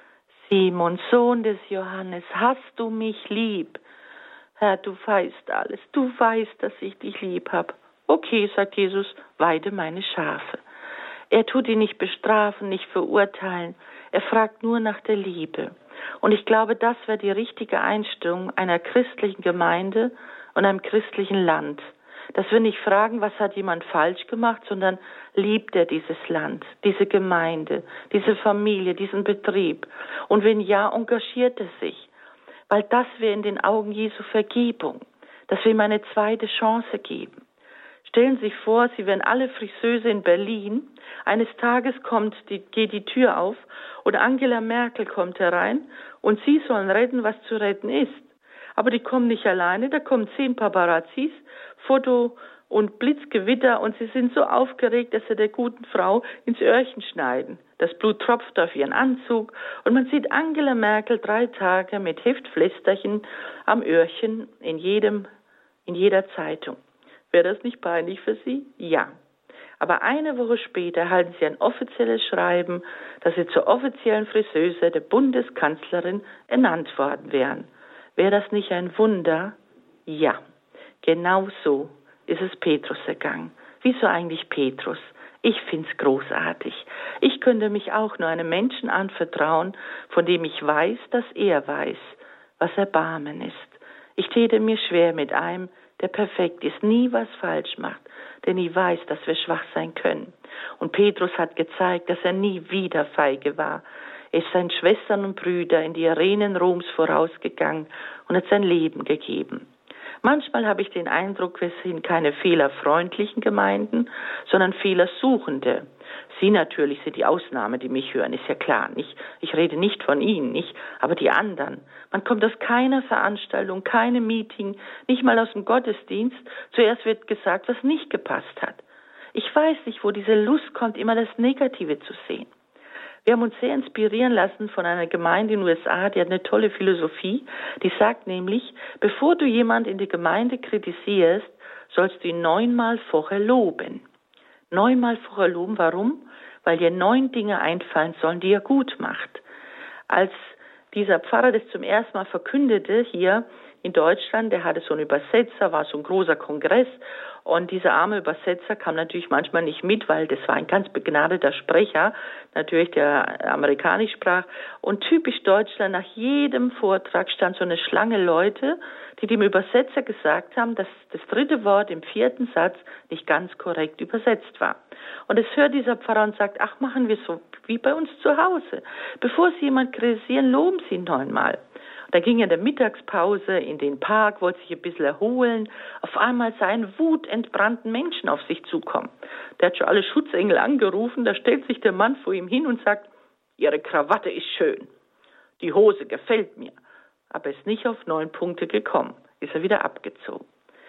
Simon, Sohn des Johannes, hast du mich lieb? Herr, du weißt alles. Du weißt, dass ich dich lieb habe. Okay, sagt Jesus, weide meine Schafe. Er tut ihn nicht bestrafen, nicht verurteilen. Er fragt nur nach der Liebe. Und ich glaube, das wäre die richtige Einstellung einer christlichen Gemeinde und einem christlichen Land. Dass wir nicht fragen, was hat jemand falsch gemacht, sondern liebt er dieses Land, diese Gemeinde, diese Familie, diesen Betrieb? Und wenn ja, engagiert er sich. Weil das wäre in den Augen Jesu Vergebung, dass wir ihm eine zweite Chance geben. Stellen Sie sich vor, Sie wären alle Friseuse in Berlin. Eines Tages kommt die, geht die Tür auf und Angela Merkel kommt herein und Sie sollen retten, was zu retten ist. Aber die kommen nicht alleine, da kommen zehn Paparazzis, Foto und Blitzgewitter und sie sind so aufgeregt, dass sie der guten Frau ins Öhrchen schneiden. Das Blut tropft auf ihren Anzug und man sieht Angela Merkel drei Tage mit Heftpflästerchen am Öhrchen in jedem, in jeder Zeitung. Wäre das nicht peinlich für Sie? Ja. Aber eine Woche später erhalten Sie ein offizielles Schreiben, dass Sie zur offiziellen Friseuse der Bundeskanzlerin ernannt worden wären. Wäre das nicht ein Wunder? Ja. Genau so ist es Petrus ergangen. Wieso eigentlich Petrus? Ich find's großartig. Ich könnte mich auch nur einem Menschen anvertrauen, von dem ich weiß, dass er weiß, was Erbarmen ist. Ich täte mir schwer mit einem, der perfekt ist, nie was falsch macht, denn ich weiß, dass wir schwach sein können. Und Petrus hat gezeigt, dass er nie wieder feige war. Er ist seinen Schwestern und Brüdern in die Arenen Roms vorausgegangen und hat sein Leben gegeben. Manchmal habe ich den Eindruck, wir sind keine fehlerfreundlichen Gemeinden, sondern fehlersuchende. Sie natürlich sind die Ausnahme, die mich hören, ist ja klar. Nicht, ich rede nicht von Ihnen, nicht, aber die anderen. Man kommt aus keiner Veranstaltung, keinem Meeting, nicht mal aus dem Gottesdienst. Zuerst wird gesagt, was nicht gepasst hat. Ich weiß nicht, wo diese Lust kommt, immer das Negative zu sehen. Wir haben uns sehr inspirieren lassen von einer Gemeinde in den U S A, die hat eine tolle Philosophie, die sagt nämlich, bevor du jemand in der Gemeinde kritisierst, sollst du ihn neunmal vorher loben. Neunmal vorher loben, warum? Weil dir neun Dinge einfallen sollen, die er gut macht. Als dieser Pfarrer das zum ersten Mal verkündete hier in Deutschland, der hatte so einen Übersetzer, war so ein großer Kongress und dieser arme Übersetzer kam natürlich manchmal nicht mit, weil das war ein ganz begnadeter Sprecher, natürlich der amerikanisch sprach und typisch Deutschland, nach jedem Vortrag stand so eine Schlange Leute, die dem Übersetzer gesagt haben, dass das dritte Wort im vierten Satz nicht ganz korrekt übersetzt war. Und es hört dieser Pfarrer und sagt, ach, machen wir so wie bei uns zu Hause. Bevor Sie jemand kritisieren, loben Sie ihn neunmal. Da ging er in der Mittagspause in den Park, wollte sich ein bisschen erholen. Auf einmal sah ein wutentbrannten Menschen auf sich zukommen. Der hat schon alle Schutzengel angerufen. Da stellt sich der Mann vor ihm hin und sagt, Ihre Krawatte ist schön. Die Hose gefällt mir. Aber ist nicht auf neun Punkte gekommen. Ist er wieder abgezogen.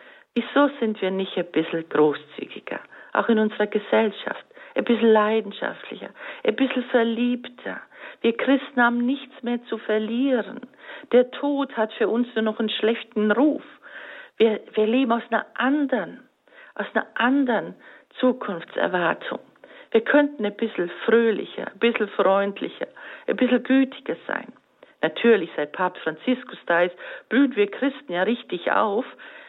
Wieso sind wir nicht ein bisschen großzügiger? Auch in unserer Gesellschaft. Ein bisschen leidenschaftlicher. Ein bisschen verliebter. Wir Christen haben nichts mehr zu verlieren. Der Tod hat für uns nur noch einen schlechten Ruf. Wir, wir leben aus einer anderen, aus einer anderen Zukunftserwartung. Wir könnten ein bisschen fröhlicher, ein bisschen freundlicher, ein bisschen gütiger sein. Natürlich, seit Papst Franziskus da ist, blühen wir Christen ja richtig auf.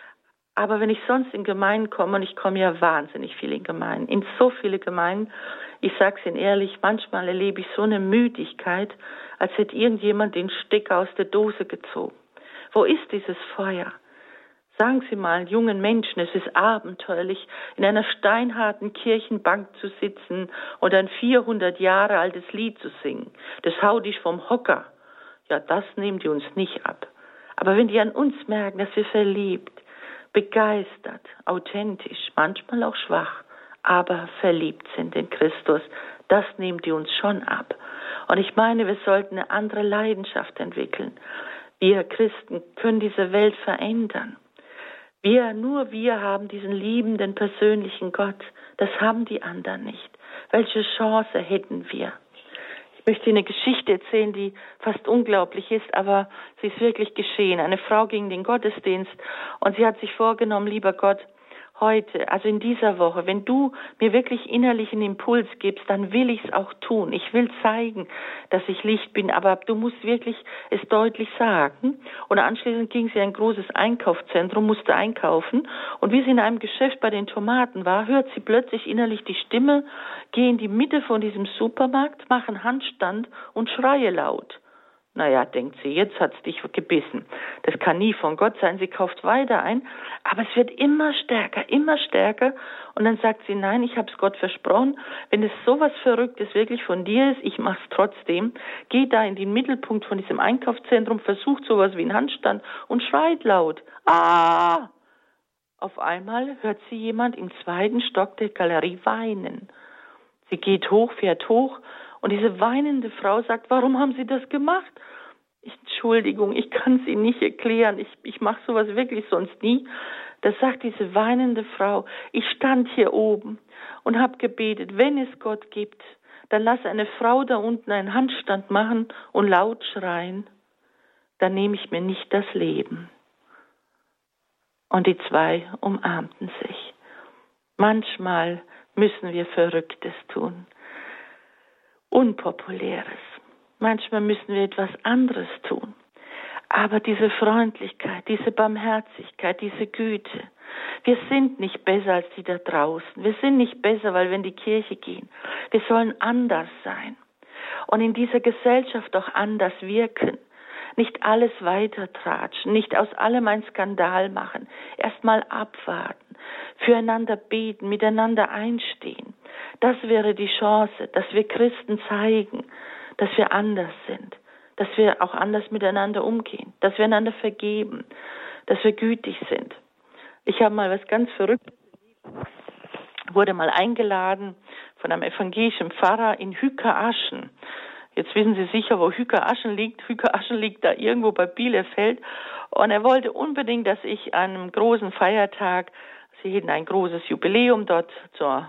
Aber wenn ich sonst in Gemeinden komme, und ich komme ja wahnsinnig viel in Gemeinden, in so viele Gemeinden, ich sage es Ihnen ehrlich, manchmal erlebe ich so eine Müdigkeit, als hätte irgendjemand den Stecker aus der Dose gezogen. Wo ist dieses Feuer? Sagen Sie mal jungen Menschen, es ist abenteuerlich, in einer steinharten Kirchenbank zu sitzen und ein vierhundert Jahre altes Lied zu singen. Das haut dich vom Hocker. Ja, das nehmen die uns nicht ab. Aber wenn die an uns merken, dass wir verliebt, begeistert, authentisch, manchmal auch schwach, aber verliebt sind in Christus, das nehmen die uns schon ab. Und ich meine, wir sollten eine andere Leidenschaft entwickeln. Wir Christen können diese Welt verändern. Wir, nur wir haben diesen liebenden, persönlichen Gott. Das haben die anderen nicht. Welche Chance hätten wir? Ich möchte Ihnen eine Geschichte erzählen, die fast unglaublich ist, aber sie ist wirklich geschehen. Eine Frau ging in den Gottesdienst und sie hat sich vorgenommen, lieber Gott, heute, also in dieser Woche, wenn du mir wirklich innerlich einen Impuls gibst, dann will ich es auch tun. Ich will zeigen, dass ich Licht bin, aber du musst wirklich es deutlich sagen. Und anschließend ging sie in ein großes Einkaufszentrum, musste einkaufen. Und wie sie in einem Geschäft bei den Tomaten war, hört sie plötzlich innerlich die Stimme, geh in die Mitte von diesem Supermarkt, mach einen Handstand und schreie laut. Naja, denkt sie, jetzt hat's dich gebissen. Das kann nie von Gott sein. Sie kauft weiter ein, aber es wird immer stärker, immer stärker. Und dann sagt sie, nein, ich habe es Gott versprochen. Wenn es sowas Verrücktes wirklich von dir ist, ich mach's trotzdem. Geh da in den Mittelpunkt von diesem Einkaufszentrum, versucht sowas wie einen Handstand und schreit laut. Ah! Auf einmal hört sie jemand im zweiten Stock der Galerie weinen. Sie geht hoch, fährt hoch. Und diese weinende Frau sagt, warum haben Sie das gemacht? Ich, Entschuldigung, ich kann es Ihnen nicht erklären. Ich, ich mache sowas wirklich sonst nie. Da sagt diese weinende Frau, ich stand hier oben und habe gebetet, wenn es Gott gibt, dann lass eine Frau da unten einen Handstand machen und laut schreien. Dann nehme ich mir nicht das Leben. Und die zwei umarmten sich. Manchmal müssen wir Verrücktes tun. Unpopuläres. Manchmal müssen wir etwas anderes tun. Aber diese Freundlichkeit, diese Barmherzigkeit, diese Güte, wir sind nicht besser als die da draußen. Wir sind nicht besser, weil wir in die Kirche gehen. Wir sollen anders sein. Und in dieser Gesellschaft auch anders wirken. Nicht alles weitertratschen, nicht aus allem ein Skandal machen. Erstmal abwarten, füreinander beten, miteinander einstehen. Das wäre die Chance, dass wir Christen zeigen, dass wir anders sind, dass wir auch anders miteinander umgehen, dass wir einander vergeben, dass wir gütig sind. Ich habe mal was ganz Verrücktes erlebt. Wurde mal eingeladen von einem evangelischen Pfarrer in Hücker-Aschen. Jetzt wissen Sie sicher, wo Hücker-Aschen liegt. Hücker-Aschen liegt da irgendwo bei Bielefeld. Und er wollte unbedingt, dass ich an einem großen Feiertag, sie hätten ein großes Jubiläum dort zur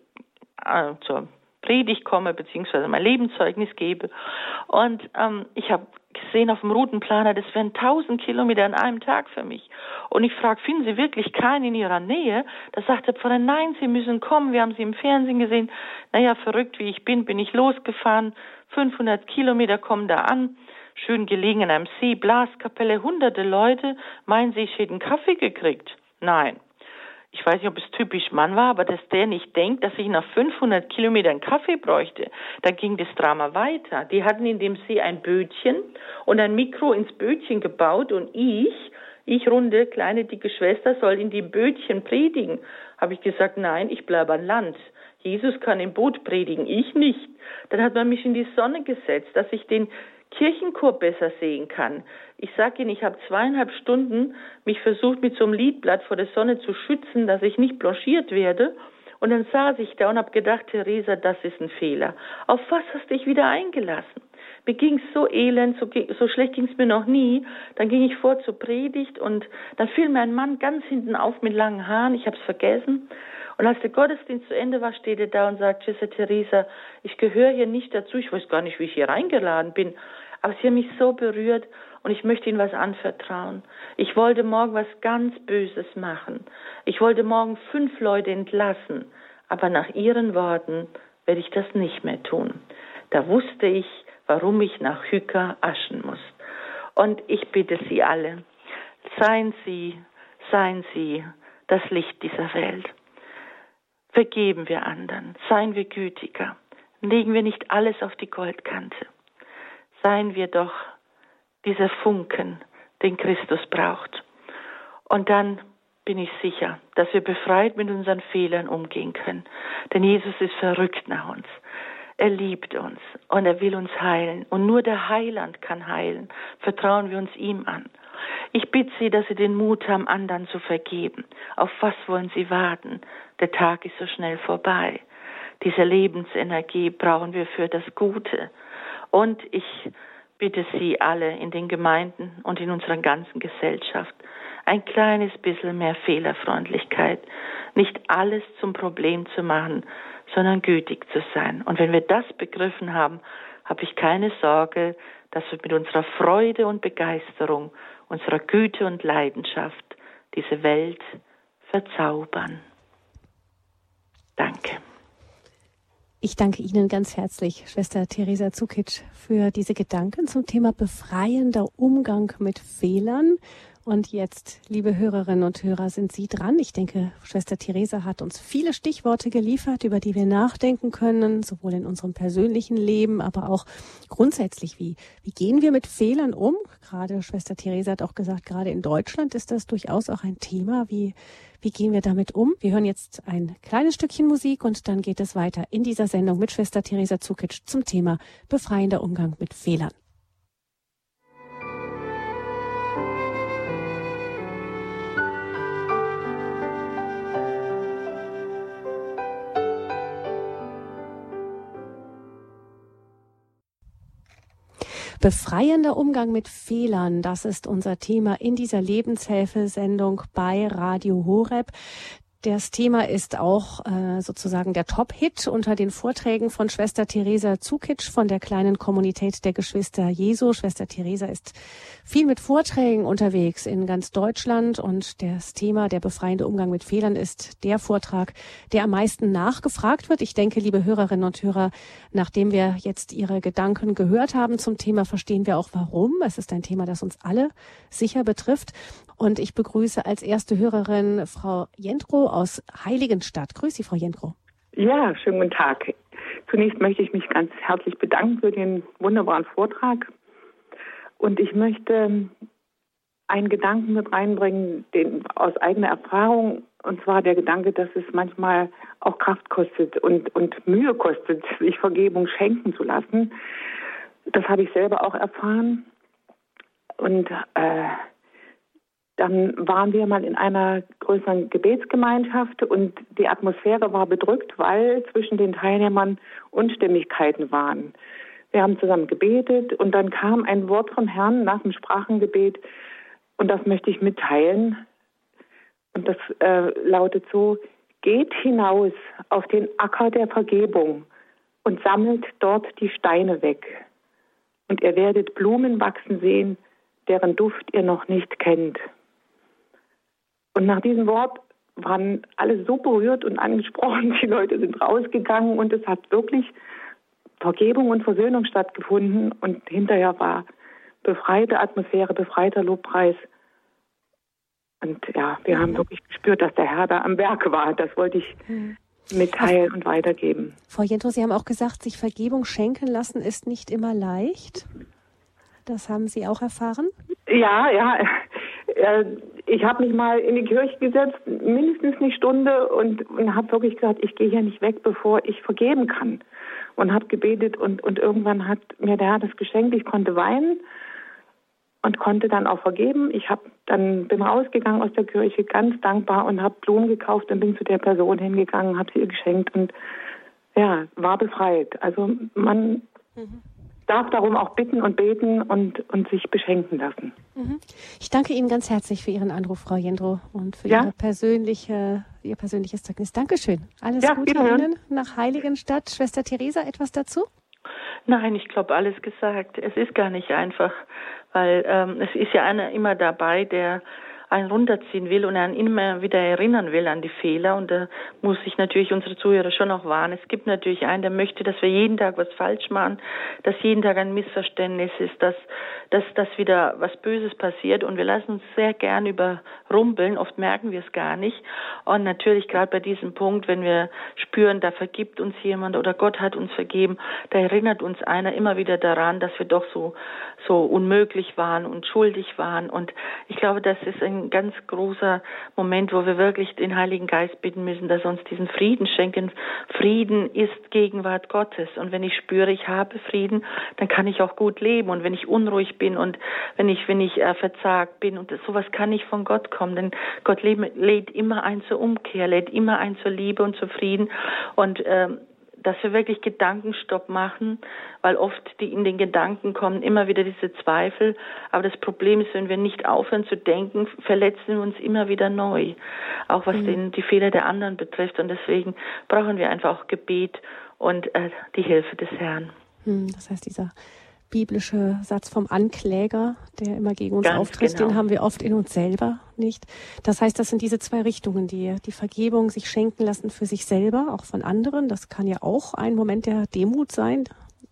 äh, zur Predigt komme, beziehungsweise mein Lebenszeugnis gebe. Und ähm, ich habe gesehen auf dem Routenplaner, das wären tausend Kilometer an einem Tag für mich. Und ich frage, finden Sie wirklich keinen in Ihrer Nähe? Da sagt der Pfarrer, nein, Sie müssen kommen, wir haben Sie im Fernsehen gesehen. Naja, verrückt wie ich bin, bin ich losgefahren. fünfhundert Kilometer kommen da an, schön gelegen in einem See, Blaskapelle, hunderte Leute. Meinen Sie, ich hätte einen Kaffee gekriegt? Nein. Ich weiß nicht, ob es typisch Mann war, aber dass der nicht denkt, dass ich nach fünfhundert Kilometern Kaffee bräuchte. Da ging das Drama weiter. Die hatten in dem See ein Bötchen und ein Mikro ins Bötchen gebaut und ich, ich runde, kleine, dicke Schwester, soll in dem Bötchen predigen. Habe ich gesagt, nein, ich bleibe an Land. Jesus kann im Boot predigen, ich nicht. Dann hat man mich in die Sonne gesetzt, dass ich den Kirchenchor besser sehen kann. Ich sage Ihnen, ich habe zweieinhalb Stunden mich versucht, mit so einem Liedblatt vor der Sonne zu schützen, dass ich nicht blanchiert werde. Und dann saß ich da und habe gedacht, Theresa, das ist ein Fehler. Auf was hast du dich wieder eingelassen? Mir ging es so elend, so, so schlecht ging es mir noch nie. Dann ging ich vor zur Predigt und dann fiel mir ein Mann ganz hinten auf mit langen Haaren. Ich habe es vergessen. Und als der Gottesdienst zu Ende war, steht er da und sagt, Schwester Theresa, ich gehöre hier nicht dazu. Ich weiß gar nicht, wie ich hier reingeladen bin. Aber sie haben mich so berührt und ich möchte Ihnen was anvertrauen. Ich wollte morgen was ganz Böses machen. Ich wollte morgen fünf Leute entlassen. Aber nach Ihren Worten werde ich das nicht mehr tun. Da wusste ich, warum ich nach Hüker aschen muss. Und ich bitte Sie alle, seien Sie, seien Sie das Licht dieser Welt. Vergeben wir anderen, seien wir gütiger, legen wir nicht alles auf die Goldkante. Seien wir doch dieser Funken, den Christus braucht. Und dann bin ich sicher, dass wir befreit mit unseren Fehlern umgehen können. Denn Jesus ist verrückt nach uns. Er liebt uns und er will uns heilen. Und nur der Heiland kann heilen. Vertrauen wir uns ihm an. Ich bitte Sie, dass Sie den Mut haben, anderen zu vergeben. Auf was wollen Sie warten? Der Tag ist so schnell vorbei. Diese Lebensenergie brauchen wir für das Gute. Und ich bitte Sie alle in den Gemeinden und in unserer ganzen Gesellschaft, ein kleines bisschen mehr Fehlerfreundlichkeit. Nicht alles zum Problem zu machen, sondern gütig zu sein. Und wenn wir das begriffen haben, habe ich keine Sorge, dass wir mit unserer Freude und Begeisterung, unserer Güte und Leidenschaft diese Welt verzaubern. Danke. Ich danke Ihnen ganz herzlich, Schwester Theresa Cukic, für diese Gedanken zum Thema befreiender Umgang mit Fehlern. Und jetzt, liebe Hörerinnen und Hörer, sind Sie dran. Ich denke, Schwester Theresa hat uns viele Stichworte geliefert, über die wir nachdenken können, sowohl in unserem persönlichen Leben, aber auch grundsätzlich. Wie, wie gehen wir mit Fehlern um? Gerade Schwester Theresa hat auch gesagt, gerade in Deutschland ist das durchaus auch ein Thema. Wie, wie gehen wir damit um? Wir hören jetzt ein kleines Stückchen Musik und dann geht es weiter in dieser Sendung mit Schwester Theresa Cukic zum Thema befreiender Umgang mit Fehlern. Befreiender Umgang mit Fehlern, das ist unser Thema in dieser Lebenshilfesendung bei Radio Horeb. Das Thema ist auch äh, sozusagen der Top-Hit unter den Vorträgen von Schwester Theresa Cukic von der kleinen Kommunität der Geschwister Jesu. Schwester Theresa ist viel mit Vorträgen unterwegs in ganz Deutschland und das Thema der befreiende Umgang mit Fehlern ist der Vortrag, der am meisten nachgefragt wird. Ich denke, liebe Hörerinnen und Hörer, nachdem wir jetzt Ihre Gedanken gehört haben zum Thema, verstehen wir auch warum. Es ist ein Thema, das uns alle sicher betrifft. Und ich begrüße als erste Hörerin Frau Jendro aus Heiligenstadt. Grüß Sie, Frau Jendro. Ja, schönen guten Tag. Zunächst möchte ich mich ganz herzlich bedanken für den wunderbaren Vortrag. Und ich möchte einen Gedanken mit reinbringen, den aus eigener Erfahrung, und zwar der Gedanke, dass es manchmal auch Kraft kostet und, und Mühe kostet, sich Vergebung schenken zu lassen. Das habe ich selber auch erfahren. Und äh, dann waren wir mal in einer größeren Gebetsgemeinschaft und die Atmosphäre war bedrückt, weil zwischen den Teilnehmern Unstimmigkeiten waren. Wir haben zusammen gebetet und dann kam ein Wort vom Herrn nach dem Sprachengebet und das möchte ich mitteilen. Und das äh, lautet so: Geht hinaus auf den Acker der Vergebung und sammelt dort die Steine weg. Und ihr werdet Blumen wachsen sehen, deren Duft ihr noch nicht kennt. Und nach diesem Wort waren alle so berührt und angesprochen, die Leute sind rausgegangen und es hat wirklich Vergebung und Versöhnung stattgefunden und hinterher war befreite Atmosphäre, befreiter Lobpreis. Und ja, wir mhm. haben wirklich gespürt, dass der Herr da am Werk war. Das wollte ich mhm. mitteilen und weitergeben. Frau Jendro, Sie haben auch gesagt, sich Vergebung schenken lassen ist nicht immer leicht. Das haben Sie auch erfahren? Ja, ja. Ich habe mich mal in die Kirche gesetzt, mindestens eine Stunde, und, und habe wirklich gesagt, ich gehe hier nicht weg, bevor ich vergeben kann. Und habe gebetet und, und irgendwann hat mir der Herr das geschenkt. Ich konnte weinen und konnte dann auch vergeben. Ich hab dann bin rausgegangen aus der Kirche, ganz dankbar, und habe Blumen gekauft und bin zu der Person hingegangen, habe sie ihr geschenkt und ja, war befreit. Also man mhm. darf darum auch bitten und beten und, und sich beschenken lassen. Ich danke Ihnen ganz herzlich für Ihren Anruf, Frau Jendro, und für ja? Ihre persönliche, Ihr persönliches Zeugnis. Dankeschön. Alles ja, Gute Ihnen nach Heiligenstadt. Schwester Theresa, etwas dazu? Nein, ich glaube, alles gesagt. Es ist gar nicht einfach, weil ähm, es ist ja einer immer dabei, der einen runterziehen will und einen immer wieder erinnern will an die Fehler. Und da muss ich natürlich unsere Zuhörer schon auch warnen. Es gibt natürlich einen, der möchte, dass wir jeden Tag was falsch machen, dass jeden Tag ein Missverständnis ist, dass, dass, dass wieder was Böses passiert. Und wir lassen uns sehr gern überrumpeln. Oft merken wir es gar nicht. Und natürlich gerade bei diesem Punkt, wenn wir spüren, da vergibt uns jemand oder Gott hat uns vergeben, da erinnert uns einer immer wieder daran, dass wir doch so, so unmöglich waren und schuldig waren. Und ich glaube, das ist ein ganz großer Moment, wo wir wirklich den Heiligen Geist bitten müssen, dass er uns diesen Frieden schenken. Frieden ist Gegenwart Gottes. Und wenn ich spüre, ich habe Frieden, dann kann ich auch gut leben. Und wenn ich unruhig bin und wenn ich, wenn ich äh, verzagt bin, und das, sowas kann nicht von Gott kommen. Denn Gott lädt immer ein zur Umkehr, lädt immer ein zur Liebe und zu Frieden. Und ähm, dass wir wirklich Gedankenstopp machen, weil oft die in den Gedanken kommen immer wieder diese Zweifel. Aber das Problem ist, wenn wir nicht aufhören zu denken, verletzen wir uns immer wieder neu, auch was mhm. den, die Fehler der anderen betrifft. Und deswegen brauchen wir einfach auch Gebet und äh, die Hilfe des Herrn. Das heißt, dieser biblische Satz vom Ankläger, der immer gegen uns Ganz auftritt, genau. den haben wir oft in uns selber nicht. Das heißt, das sind diese zwei Richtungen, die, die Vergebung sich schenken lassen für sich selber, auch von anderen. Das kann ja auch ein Moment der Demut sein,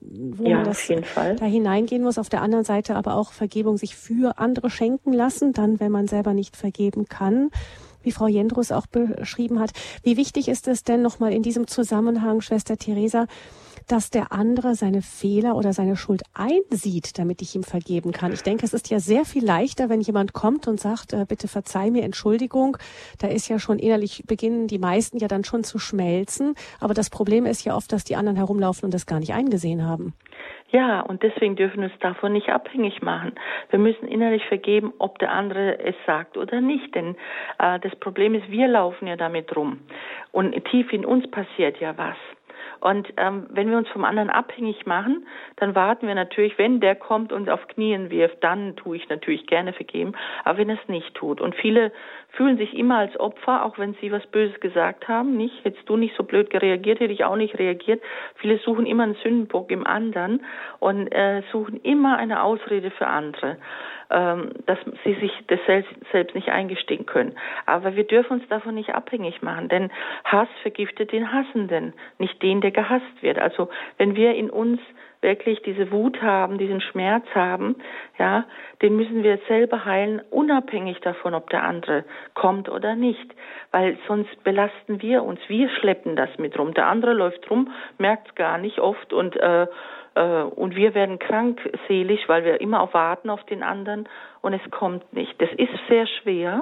wo ja, man das auf jeden Fall. da hineingehen muss. Auf der anderen Seite aber auch Vergebung sich für andere schenken lassen, dann, wenn man selber nicht vergeben kann, wie Frau Jendrus auch beschrieben hat. Wie wichtig ist es denn nochmal in diesem Zusammenhang, Schwester Theresa, dass der andere seine Fehler oder seine Schuld einsieht, damit ich ihm vergeben kann? Ich denke, es ist ja sehr viel leichter, wenn jemand kommt und sagt, äh, bitte verzeih mir, Entschuldigung. Da ist ja schon innerlich, beginnen die meisten ja dann schon zu schmelzen. Aber das Problem ist ja oft, dass die anderen herumlaufen und das gar nicht eingesehen haben. Ja, und deswegen dürfen wir uns davon nicht abhängig machen. Wir müssen innerlich vergeben, ob der andere es sagt oder nicht. Denn äh, das Problem ist, wir laufen ja damit rum. Und tief in uns passiert ja was. Und ähm, wenn wir uns vom anderen abhängig machen, dann warten wir natürlich, wenn der kommt und auf Knien wirft, dann tue ich natürlich gerne vergeben, aber wenn er es nicht tut. Und viele fühlen sich immer als Opfer, auch wenn sie was Böses gesagt haben. Nicht, hättest du nicht so blöd gereagiert, hätte ich auch nicht reagiert. Viele suchen immer einen Sündenbock im anderen und äh, suchen immer eine Ausrede für andere, ähm, dass sie sich das selbst, selbst nicht eingestehen können. Aber wir dürfen uns davon nicht abhängig machen, denn Hass vergiftet den Hassenden, nicht den, der gehasst wird. Also wenn wir in uns wirklich diese Wut haben, diesen Schmerz haben, ja, den müssen wir selber heilen, unabhängig davon, ob der andere kommt oder nicht, weil sonst belasten wir uns, wir schleppen das mit rum. Der andere läuft rum, merkt es gar nicht oft und äh, äh, und wir werden krankselig, weil wir immer auf warten auf den anderen und es kommt nicht. Das ist sehr schwer,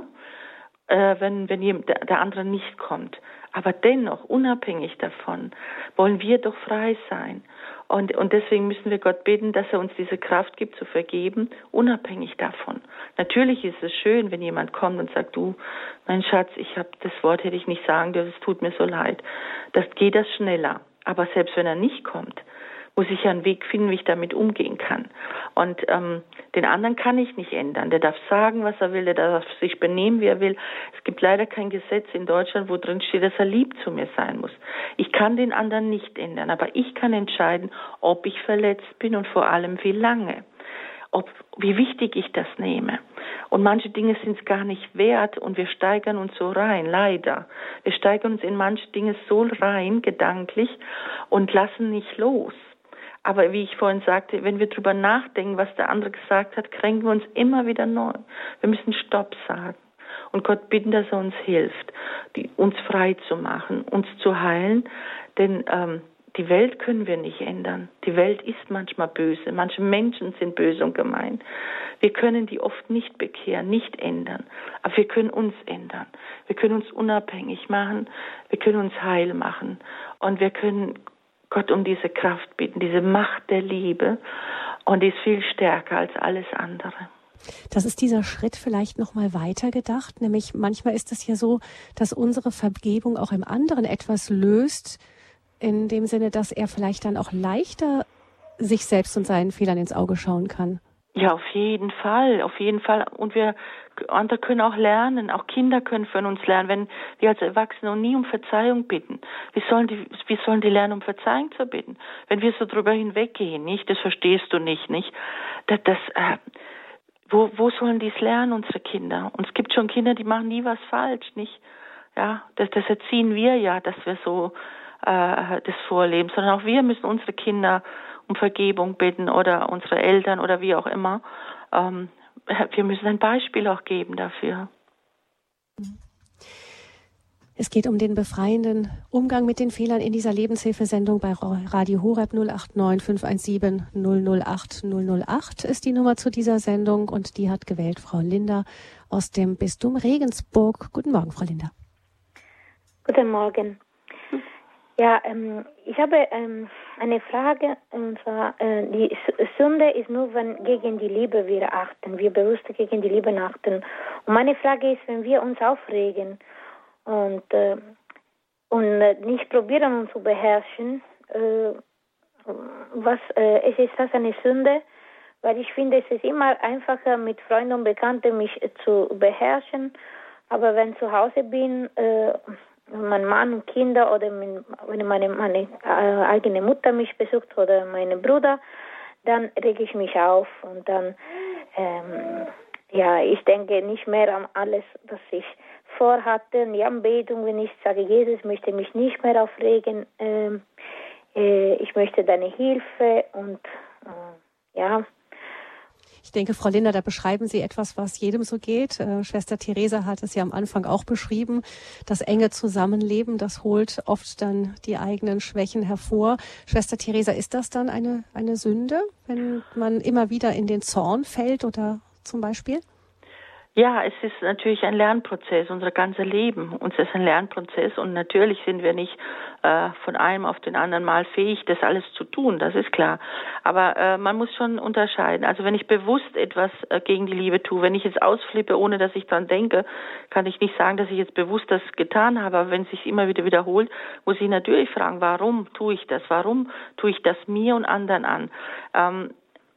äh, wenn wenn jemand, der, der andere nicht kommt. Aber dennoch, unabhängig davon, wollen wir doch frei sein. Und, und deswegen müssen wir Gott bitten, dass er uns diese Kraft gibt, zu vergeben, unabhängig davon. Natürlich ist es schön, wenn jemand kommt und sagt, du, mein Schatz, ich habe das Wort hätte ich nicht sagen dürfen, es tut mir so leid. Das geht das schneller. Aber selbst wenn er nicht kommt, muss ich ja einen Weg finden, wie ich damit umgehen kann. Und ähm, den anderen kann ich nicht ändern. Der darf sagen, was er will, der darf sich benehmen, wie er will. Es gibt leider kein Gesetz in Deutschland, wo drin steht, dass er lieb zu mir sein muss. Ich kann den anderen nicht ändern, aber ich kann entscheiden, ob ich verletzt bin und vor allem wie lange. Ob, wie wichtig ich das nehme. Und manche Dinge sind es gar nicht wert und wir steigern uns so rein, leider. Wir steigern uns in manche Dinge so rein, gedanklich, und lassen nicht los. Aber wie ich vorhin sagte, wenn wir drüber nachdenken, was der andere gesagt hat, kränken wir uns immer wieder neu. Wir müssen Stopp sagen und Gott bitten, dass er uns hilft, die, uns frei zu machen, uns zu heilen, denn ähm, die Welt können wir nicht ändern. Die Welt ist manchmal böse, manche Menschen sind böse und gemein. Wir können die oft nicht bekehren, nicht ändern, aber wir können uns ändern. Wir können uns unabhängig machen, wir können uns heil machen und wir können Gott um diese Kraft bitten, diese Macht der Liebe, und die ist viel stärker als alles andere. Das ist dieser Schritt vielleicht noch mal weiter gedacht, nämlich manchmal ist es ja so, dass unsere Vergebung auch im anderen etwas löst, in dem Sinne, dass er vielleicht dann auch leichter sich selbst und seinen Fehlern ins Auge schauen kann. Ja, auf jeden Fall, auf jeden Fall. Und wir andere können auch lernen, auch Kinder können von uns lernen, wenn wir als Erwachsene noch nie um Verzeihung bitten. Wie sollen die, wie sollen die lernen, um Verzeihung zu bitten? Wenn wir so drüber hinweggehen, nicht? Das verstehst du nicht, nicht? Das, das, äh, wo, wo sollen die es lernen, unsere Kinder? Und es gibt schon Kinder, die machen nie was falsch, nicht? Ja, das, das erziehen wir ja, dass wir so äh, das vorleben, sondern auch wir müssen unsere Kinder um Vergebung bitten oder unsere Eltern oder wie auch immer. Ähm, wir müssen ein Beispiel auch geben dafür. Es geht um den befreienden Umgang mit den Fehlern in dieser Lebenshilfesendung bei Radio Horeb. Null acht neun fünf eins sieben null null acht null null acht ist die Nummer zu dieser Sendung und die hat gewählt Frau Linda aus dem Bistum Regensburg. Guten Morgen, Frau Linda. Guten Morgen. Ja, ähm, ich habe ähm, eine Frage, und zwar, äh, die Sünde ist nur, wenn gegen die Liebe wir achten, wir bewusst gegen die Liebe achten. Und meine Frage ist, wenn wir uns aufregen und, äh, und nicht probieren, uns zu beherrschen, äh, was äh, ist, ist das eine Sünde? Weil ich finde, es ist immer einfacher, mit Freunden und Bekannten mich äh, zu beherrschen, aber wenn ich zu Hause bin, äh, mein Mann und Kinder oder mein, wenn meine, meine äh, eigene Mutter mich besucht oder mein Bruder, dann rege ich mich auf und dann, ähm, ja, ich denke nicht mehr an alles, was ich vorhatte. In die Anbetung, wenn ich sage, Jesus, möchte mich nicht mehr aufregen, ähm, äh, ich möchte deine Hilfe und äh, ja. Ich denke, Frau Linda, da beschreiben Sie etwas, was jedem so geht. Äh, Schwester Theresa hat es ja am Anfang auch beschrieben. Das enge Zusammenleben, das holt oft dann die eigenen Schwächen hervor. Schwester Theresa, ist das dann eine, eine Sünde, wenn man immer wieder in den Zorn fällt oder zum Beispiel? Ja, es ist natürlich ein Lernprozess, unser ganzes Leben. Uns ist ein Lernprozess und natürlich sind wir nicht äh, von einem auf den anderen Mal fähig, das alles zu tun, das ist klar. Aber äh, man muss schon unterscheiden. Also wenn ich bewusst etwas äh, gegen die Liebe tue, wenn ich jetzt ausflippe, ohne dass ich dran denke, kann ich nicht sagen, dass ich jetzt bewusst das getan habe. Aber wenn es sich immer wieder wiederholt, muss ich natürlich fragen, warum tue ich das? Warum tue ich das mir und anderen an? Ähm,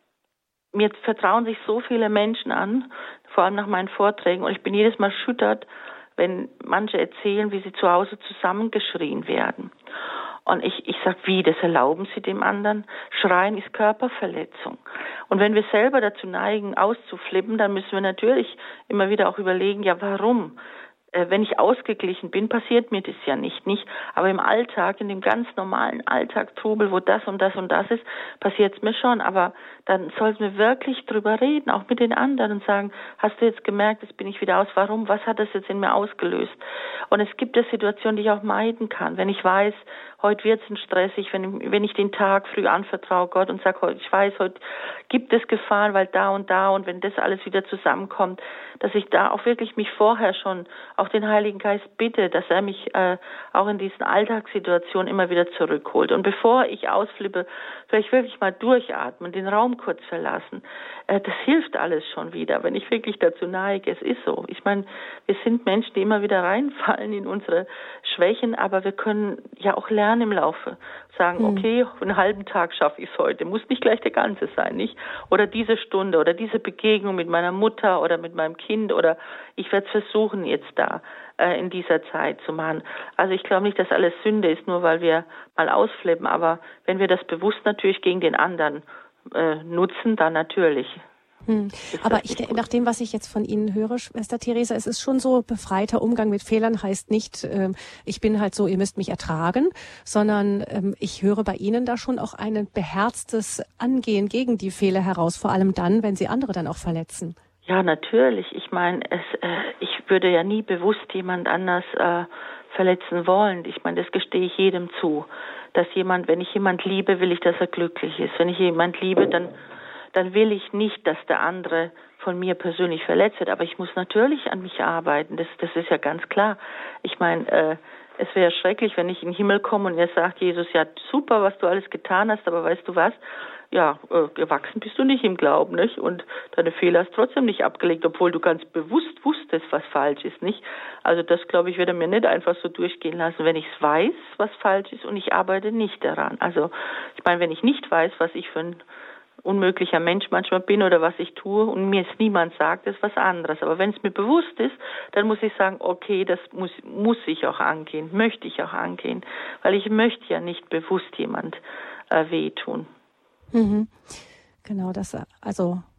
Mir vertrauen sich so viele Menschen an, vor allem nach meinen Vorträgen, und ich bin jedes Mal erschüttert, wenn manche erzählen, wie sie zu Hause zusammengeschrien werden. Und ich, ich sage, wie, das erlauben sie dem anderen? Schreien ist Körperverletzung. Und wenn wir selber dazu neigen, auszuflippen, dann müssen wir natürlich immer wieder auch überlegen, ja, warum? Wenn ich ausgeglichen bin, passiert mir das ja nicht, nicht. Aber im Alltag, in dem ganz normalen Alltagstrubel, wo das und das und das ist, passiert es mir schon. Aber dann sollten wir wirklich drüber reden, auch mit den anderen und sagen, hast du jetzt gemerkt, jetzt bin ich wieder aus, warum, was hat das jetzt in mir ausgelöst? Und es gibt ja Situationen, die ich auch meiden kann. Wenn ich weiß, heute wird es stressig, wenn, wenn ich den Tag früh anvertraue Gott und sage, ich weiß, heute gibt es Gefahren, weil da und da, und wenn das alles wieder zusammenkommt, dass ich da auch wirklich mich vorher schon auch den Heiligen Geist bitte, dass er mich äh, auch in diesen Alltagssituationen immer wieder zurückholt. Und bevor ich ausflippe, vielleicht wirklich mal durchatmen, den Raum kurz verlassen. Äh, das hilft alles schon wieder, wenn ich wirklich dazu neige. Es ist so. Ich meine, wir sind Menschen, die immer wieder reinfallen in unsere Schwächen, aber wir können ja auch lernen im Laufe. Sagen, hm. okay, einen halben Tag schaffe ich es heute. Muss nicht gleich der ganze sein, nicht? Oder diese Stunde oder diese Begegnung mit meiner Mutter oder mit meinem Kind, oder ich werde es versuchen jetzt da äh, in dieser Zeit zu machen. Also ich glaube nicht, dass alles Sünde ist, nur weil wir mal ausflippen, aber wenn wir das bewusst natürlich gegen den anderen äh, nutzen, dann natürlich. Hm. Aber ich, nach dem, was ich jetzt von Ihnen höre, Schwester Theresa, es ist schon so, befreiter Umgang mit Fehlern heißt nicht, ähm, ich bin halt so, ihr müsst mich ertragen, sondern ähm, ich höre bei Ihnen da schon auch ein beherztes Angehen gegen die Fehler heraus, vor allem dann, wenn sie andere dann auch verletzen. Ja, natürlich. Ich meine, es, äh, ich würde ja nie bewusst jemand anders äh, verletzen wollen. Ich meine, das gestehe ich jedem zu, dass jemand, wenn ich jemand liebe, will ich, dass er glücklich ist. Wenn ich jemand liebe, dann dann will ich nicht, dass der andere von mir persönlich verletzt wird. Aber ich muss natürlich an mich arbeiten. Das, das ist ja ganz klar. Ich meine, äh, es wäre schrecklich, wenn ich in den Himmel komme und er sagt, Jesus, ja super, was du alles getan hast, aber weißt du was? Ja, äh, gewachsen bist du nicht im Glauben, nicht? Und deine Fehler hast trotzdem nicht abgelegt, obwohl du ganz bewusst wusstest, was falsch ist, nicht? Also das, glaube ich, würde mir nicht einfach so durchgehen lassen, wenn ich es weiß, was falsch ist, und ich arbeite nicht daran. Also ich meine, wenn ich nicht weiß, was ich für ein unmöglicher Mensch manchmal bin oder was ich tue und mir es niemand sagt, ist was anderes. Aber wenn es mir bewusst ist, dann muss ich sagen, okay, das muss, muss ich auch angehen, möchte ich auch angehen, weil ich möchte ja nicht bewusst jemand äh, wehtun. Mhm. Genau, das, also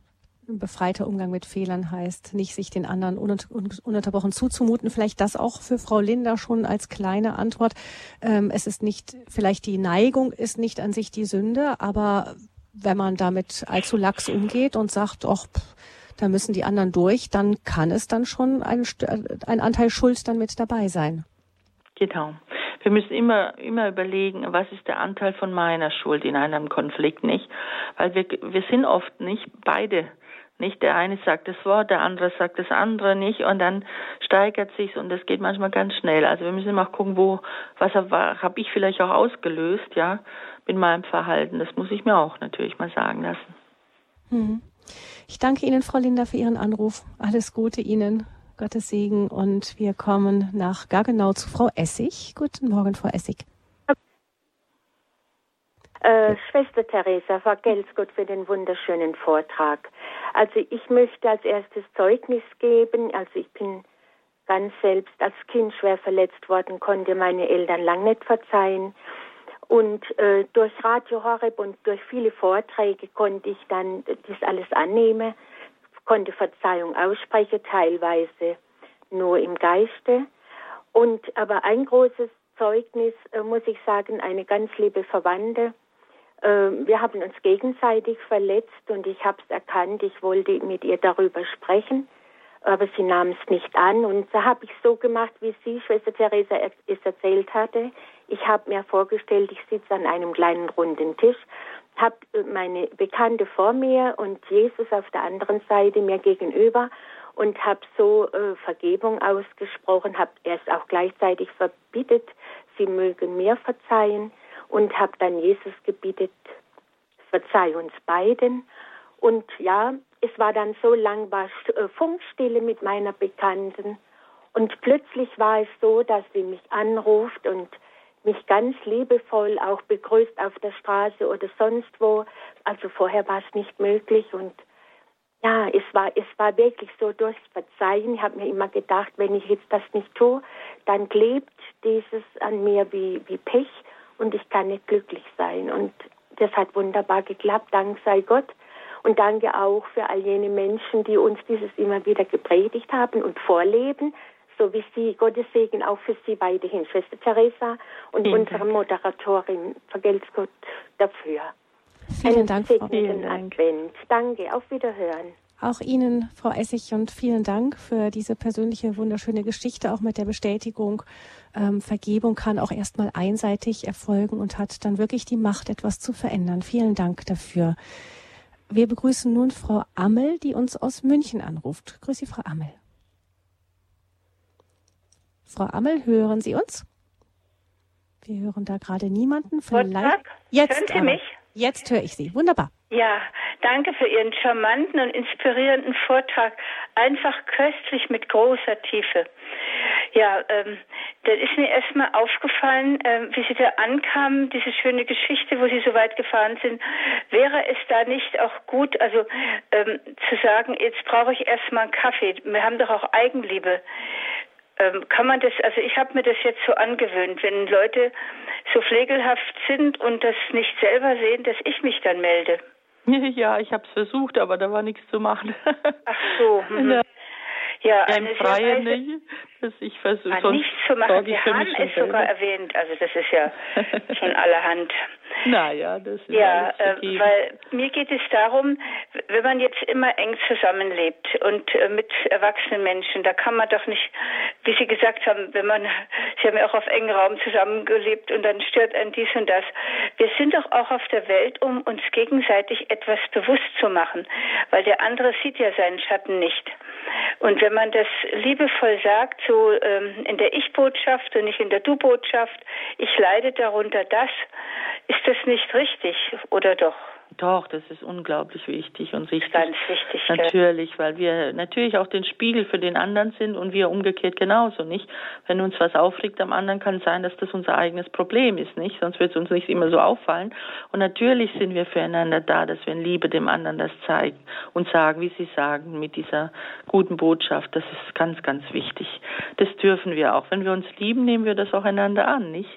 ein befreiter Umgang mit Fehlern heißt, nicht sich den anderen ununterbrochen zuzumuten. Vielleicht das auch für Frau Linda schon als kleine Antwort. Ähm, es ist nicht, vielleicht die Neigung ist nicht an sich die Sünde, aber wenn man damit allzu lax umgeht und sagt, ach, da müssen die anderen durch, dann kann es dann schon ein, ein Anteil Schuld dann mit dabei sein. Genau. Wir müssen immer, immer überlegen, was ist der Anteil von meiner Schuld in einem Konflikt, nicht? Weil wir, wir sind oft nicht beide, nicht? Der eine sagt das Wort, der andere sagt das andere nicht und dann steigert sich's und das geht manchmal ganz schnell. Also wir müssen immer auch gucken, wo, was habe hab ich vielleicht auch ausgelöst, ja, mit meinem Verhalten. Das muss ich mir auch natürlich mal sagen lassen. Hm. Ich danke Ihnen, Frau Linda, für Ihren Anruf. Alles Gute Ihnen. Gottes Segen und wir kommen nach Gaggenau zu Frau Essig. Guten Morgen, Frau Essig. Äh, Schwester Theresa, vergelt's Gott für den wunderschönen Vortrag. Also ich möchte als erstes Zeugnis geben. Also ich bin ganz selbst als Kind schwer verletzt worden, konnte meine Eltern lang nicht verzeihen. Und äh, durch Radio Horeb und durch viele Vorträge konnte ich dann das alles annehmen, konnte Verzeihung aussprechen, teilweise nur im Geiste. Und aber ein großes Zeugnis, äh, muss ich sagen, eine ganz liebe Verwandte. Äh, wir haben uns gegenseitig verletzt und ich habe es erkannt, ich wollte mit ihr darüber sprechen, aber sie nahm es nicht an. Und da habe ich so gemacht, wie sie, Schwester Theresa, es erzählt hatte. Ich habe mir vorgestellt, ich sitze an einem kleinen runden Tisch, habe meine Bekannte vor mir und Jesus auf der anderen Seite mir gegenüber und habe so äh, Vergebung ausgesprochen, habe erst auch gleichzeitig verbittet, sie mögen mir verzeihen und habe dann Jesus gebittet, verzeih uns beiden. Und ja, es war dann so lang, war äh, Funkstille mit meiner Bekannten und plötzlich war es so, dass sie mich anruft und mich ganz liebevoll auch begrüßt auf der Straße oder sonst wo. Also vorher war es nicht möglich und ja, es war es war wirklich so durchs Verzeihen. Ich habe mir immer gedacht, wenn ich jetzt das nicht tue, dann klebt dieses an mir wie, wie Pech und ich kann nicht glücklich sein. Und das hat wunderbar geklappt, Dank sei Gott. Und danke auch für all jene Menschen, die uns dieses immer wieder gepredigt haben und vorleben, so wie Sie, Gottes Segen auch für Sie weiterhin, Schwester Theresa und Vielen unsere Dank. Moderatorin, vergelt's Gott dafür. Vielen Einen Dank, Frau Vielen Dank. Advent. Danke, auf Wiederhören. Auch Ihnen, Frau Essig, und vielen Dank für diese persönliche, wunderschöne Geschichte, auch mit der Bestätigung. Ähm, Vergebung kann auch erstmal einseitig erfolgen und hat dann wirklich die Macht, etwas zu verändern. Vielen Dank dafür. Wir begrüßen nun Frau Ammel, die uns aus München anruft. Grüß Sie, Frau Ammel. Frau Ammel, hören Sie uns? Wir hören da gerade niemanden. Vortrag? Jetzt, hören Sie aber. mich? Jetzt höre ich Sie. Wunderbar. Ja, danke für Ihren charmanten und inspirierenden Vortrag. Einfach köstlich mit großer Tiefe. Ja, ähm, da ist mir erstmal aufgefallen, ähm, wie Sie da ankamen, diese schöne Geschichte, wo Sie so weit gefahren sind. Wäre es da nicht auch gut, also ähm, zu sagen, jetzt brauche ich erstmal einen Kaffee. Wir haben doch auch Eigenliebe. Ähm, kann man das, also ich habe mir das jetzt so angewöhnt, wenn Leute so pflegelhaft sind und das nicht selber sehen, dass ich mich dann melde. Ja, ich habe es versucht, aber da war nichts zu machen. Ach so. Mhm. Ja, ja, ja, im Freien nicht, dass ich versuche. Nichts zu machen. Der Hahn ist sogar erwähnt, also das ist ja schon allerhand. Naja, das ist ja, äh, weil mir geht es darum, wenn man jetzt immer eng zusammenlebt und äh, mit erwachsenen Menschen, da kann man doch nicht, wie Sie gesagt haben, wenn man, Sie haben ja auch auf engem Raum zusammengelebt und dann stört einen dies und das. Wir sind doch auch auf der Welt, um uns gegenseitig etwas bewusst zu machen, weil der andere sieht ja seinen Schatten nicht. Und wenn man das liebevoll sagt, so ähm, in der Ich-Botschaft und nicht in der Du-Botschaft, ich leide darunter das, ist das nicht richtig, oder doch? Doch, das ist unglaublich wichtig und richtig. Ganz wichtig. Natürlich, weil wir natürlich auch den Spiegel für den anderen sind und wir umgekehrt genauso, nicht? Wenn uns was aufregt am anderen, kann es sein, dass das unser eigenes Problem ist, nicht? Sonst wird es uns nicht immer so auffallen. Und natürlich sind wir füreinander da, dass wir in Liebe dem anderen das zeigen und sagen, wie Sie sagen, mit dieser guten Botschaft. Das ist ganz, ganz wichtig. Das dürfen wir auch. Wenn wir uns lieben, nehmen wir das auch einander an, nicht?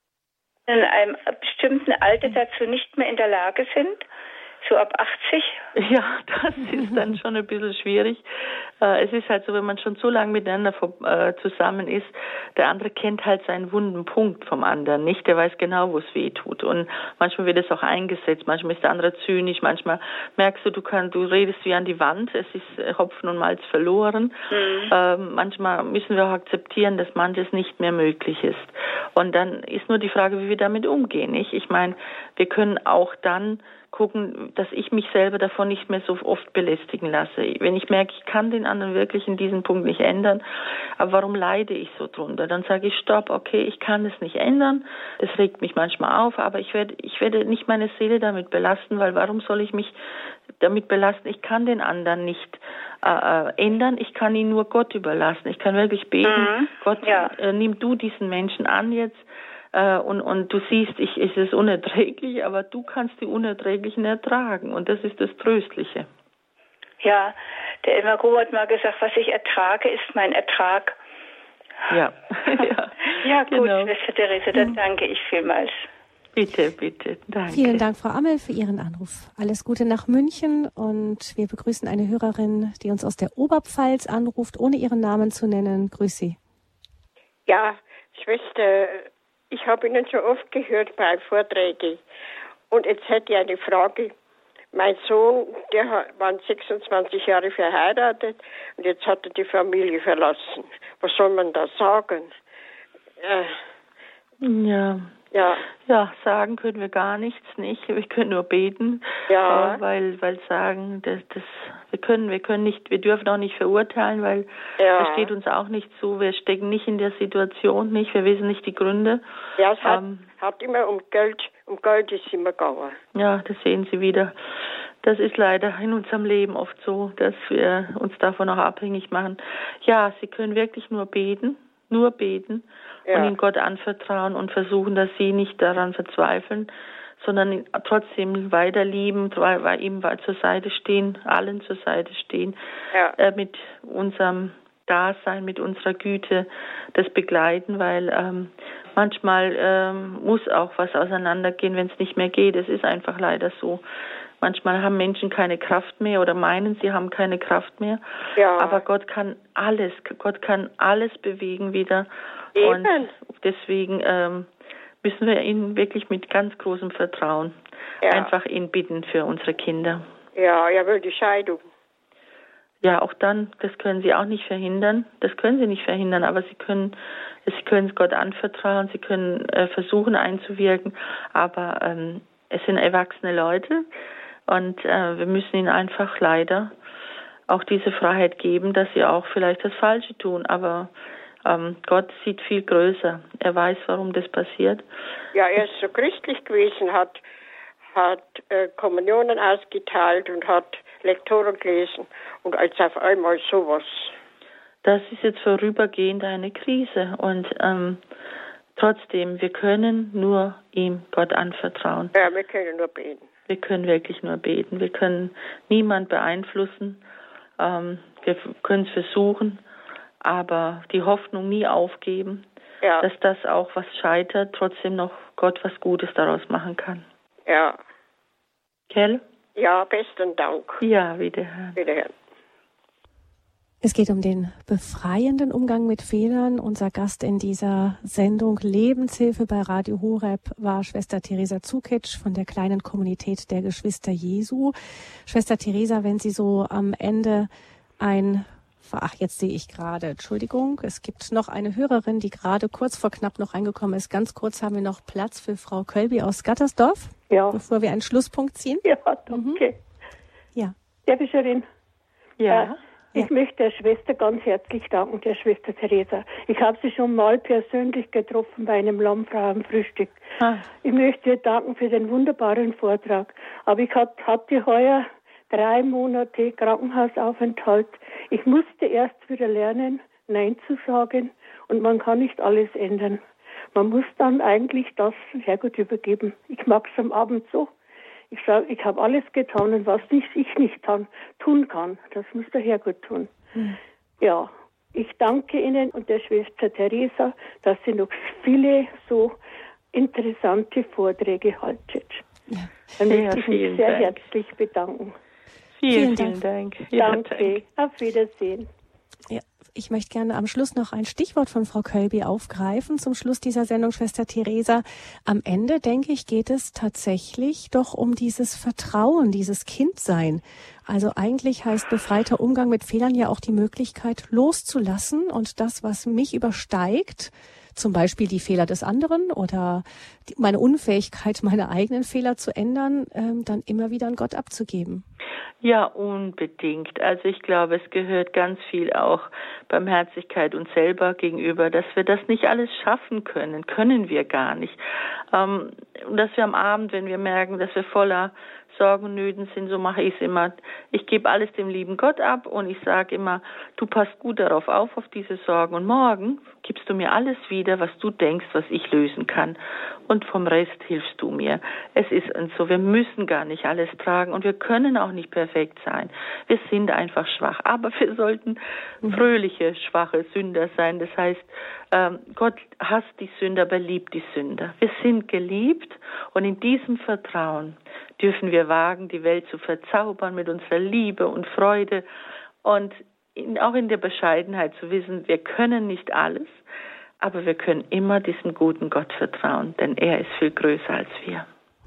In einem bestimmten Alter dazu nicht mehr in der Lage sind, so ab achtzig? Ja, das ist dann schon ein bisschen schwierig. Es ist halt so, wenn man schon so lange miteinander zusammen ist, der andere kennt halt seinen wunden Punkt vom anderen nicht. Der weiß genau, wo es weh tut. Und manchmal wird es auch eingesetzt, manchmal ist der andere zynisch, manchmal merkst du, du kannst, du redest wie an die Wand, es ist Hopfen und Malz verloren. Mhm. Ähm, manchmal müssen wir auch akzeptieren, dass manches nicht mehr möglich ist. Und dann ist nur die Frage, wie wir damit umgehen. Nicht? Ich meine, wir können auch dann gucken, dass ich mich selber davon nicht mehr so oft belästigen lasse. Wenn ich merke, ich kann den anderen wirklich in diesem Punkt nicht ändern, aber warum leide ich so drunter? Dann sage ich, stopp, okay, ich kann es nicht ändern, es regt mich manchmal auf, aber ich werde, ich werde nicht meine Seele damit belasten, weil warum soll ich mich damit belasten? Ich kann den anderen nicht äh, ändern, ich kann ihn nur Gott überlassen. Ich kann wirklich beten, mhm. Gott, ja. äh, nimm du diesen Menschen an jetzt, Und, und du siehst, ich, es ist unerträglich, aber du kannst die Unerträglichen ertragen. Und das ist das Tröstliche. Ja, der Elmar Gruber hat mal gesagt, was ich ertrage, ist mein Ertrag. Ja, ja, ja gut, genau. Schwester Therese, dann danke ich vielmals. Bitte, bitte, danke. Vielen Dank, Frau Ammel, für Ihren Anruf. Alles Gute nach München und wir begrüßen eine Hörerin, die uns aus der Oberpfalz anruft, ohne ihren Namen zu nennen. Grüß Sie. Ja, Schwester, ich habe Ihnen schon oft gehört bei Vorträgen. Und jetzt hätte ich eine Frage. Mein Sohn, der war sechsundzwanzig Jahre verheiratet und jetzt hat er die Familie verlassen. Was soll man da sagen? Äh, ja. Ja. Ja, sagen können wir gar nichts, nicht. Wir können nur beten, ja. äh, weil, weil sagen, das, das, wir können, wir können nicht, wir dürfen auch nicht verurteilen, weil ja. das steht uns auch nicht zu. Wir stecken nicht in der Situation, nicht. Wir wissen nicht die Gründe. Ja, es hat, ähm, hat immer um Geld, um Geld ist immer gegangen. Ja, das sehen Sie wieder. Das ist leider in unserem Leben oft so, dass wir uns davon auch abhängig machen. Ja, Sie können wirklich nur beten. Nur beten ja. und ihm Gott anvertrauen und versuchen, dass sie nicht daran verzweifeln, sondern ihn trotzdem weiter lieben, weil ihm zur Seite stehen, allen zur Seite stehen, ja. äh, mit unserem Dasein, mit unserer Güte, das begleiten, weil ähm, manchmal ähm, muss auch was auseinandergehen, wenn es nicht mehr geht. Es ist einfach leider so. Manchmal haben Menschen keine Kraft mehr oder meinen, sie haben keine Kraft mehr. Ja. Aber Gott kann alles, Gott kann alles bewegen wieder. Eben. Und deswegen ähm, müssen wir ihn wirklich mit ganz großem Vertrauen ja. einfach ihn bitten für unsere Kinder. Ja, er will die Scheidung. Ja, auch dann, das können sie auch nicht verhindern. Das können sie nicht verhindern, aber sie können, sie können es Gott anvertrauen, sie können äh, versuchen einzuwirken, aber ähm, es sind erwachsene Leute. Und äh, wir müssen ihnen einfach leider auch diese Freiheit geben, dass sie auch vielleicht das Falsche tun. Aber ähm, Gott sieht viel größer. Er weiß, warum das passiert. Ja, er ist so christlich gewesen, hat, hat äh, Kommunionen ausgeteilt und hat Lektoren gelesen. Und als auf einmal sowas. Das ist jetzt vorübergehend eine Krise. Und ähm, trotzdem, wir können nur ihm Gott anvertrauen. Ja, wir können nur beten. Wir können wirklich nur beten. Wir können niemand beeinflussen. Ähm, wir können es versuchen, aber die Hoffnung nie aufgeben, ja. dass das auch was scheitert, trotzdem noch Gott was Gutes daraus machen kann. Ja. Kell? Ja, besten Dank. Ja, wiederhören. Wiederhören. Es geht um den befreienden Umgang mit Fehlern. Unser Gast in dieser Sendung Lebenshilfe bei Radio Horeb war Schwester Theresa Zukitsch von der kleinen Kommunität der Geschwister Jesu. Schwester Theresa, wenn Sie so am Ende ein, ach jetzt sehe ich gerade, Entschuldigung, es gibt noch eine Hörerin, die gerade kurz vor knapp noch reingekommen ist. Ganz kurz haben wir noch Platz für Frau Kölbi aus Gattersdorf, ja. bevor wir einen Schlusspunkt ziehen. Ja, danke. Mhm. Ja. Darf ich schon Ja. Äh, Ich ja. möchte der Schwester ganz herzlich danken, der Schwester Theresa. Ich habe sie schon mal persönlich getroffen bei einem Lammfrauenfrühstück. Ah. Ich möchte ihr danken für den wunderbaren Vortrag. Aber ich hat, hatte heuer drei Monate Krankenhausaufenthalt. Ich musste erst wieder lernen, Nein zu sagen. Und man kann nicht alles ändern. Man muss dann eigentlich das Herrgott übergeben. Ich mag es am Abend so. Ich sage, ich habe alles getan und was nicht, ich nicht kann, tun kann, das muss der Herrgott tun. Mhm. Ja, ich danke Ihnen und der Schwester Theresa, dass sie noch viele so interessante Vorträge haltet. Ja. Dann möchte ich mich sehr Dank. herzlich bedanken. Vielen, vielen Dank. Dank. Ja, Danke. Dank. Auf Wiedersehen. Ja, ich möchte gerne am Schluss noch ein Stichwort von Frau Kölby aufgreifen. Zum Schluss dieser Sendung, Schwester Theresa. Am Ende, denke ich, geht es tatsächlich doch um dieses Vertrauen, dieses Kindsein. Also eigentlich heißt befreiter Umgang mit Fehlern ja auch die Möglichkeit loszulassen und das, was mich übersteigt, zum Beispiel die Fehler des anderen oder die, meine Unfähigkeit, meine eigenen Fehler zu ändern, ähm, dann immer wieder an Gott abzugeben. Ja, unbedingt. Also ich glaube, es gehört ganz viel auch Barmherzigkeit uns selber gegenüber, dass wir das nicht alles schaffen können, können wir gar nicht. Ähm, und dass wir am Abend, wenn wir merken, dass wir voller Sorgen und Nöten sind, so mache ich es immer. Ich gebe alles dem lieben Gott ab und ich sage immer, du passt gut darauf auf, auf diese Sorgen. Und morgen gibst du mir alles wieder, was du denkst, was ich lösen kann. Und vom Rest hilfst du mir. Es ist so, wir müssen gar nicht alles tragen und wir können auch nicht perfekt sein. Wir sind einfach schwach. Aber wir sollten fröhliche, schwache Sünder sein. Das heißt, ähm, Gott hasst die Sünder, aber liebt die Sünder. Wir sind geliebt und in diesem Vertrauen dürfen wir wagen, die Welt zu verzaubern mit unserer Liebe und Freude und in, auch in der Bescheidenheit zu wissen, wir können nicht alles, aber wir können immer diesem guten Gott vertrauen, denn er ist viel größer als wir.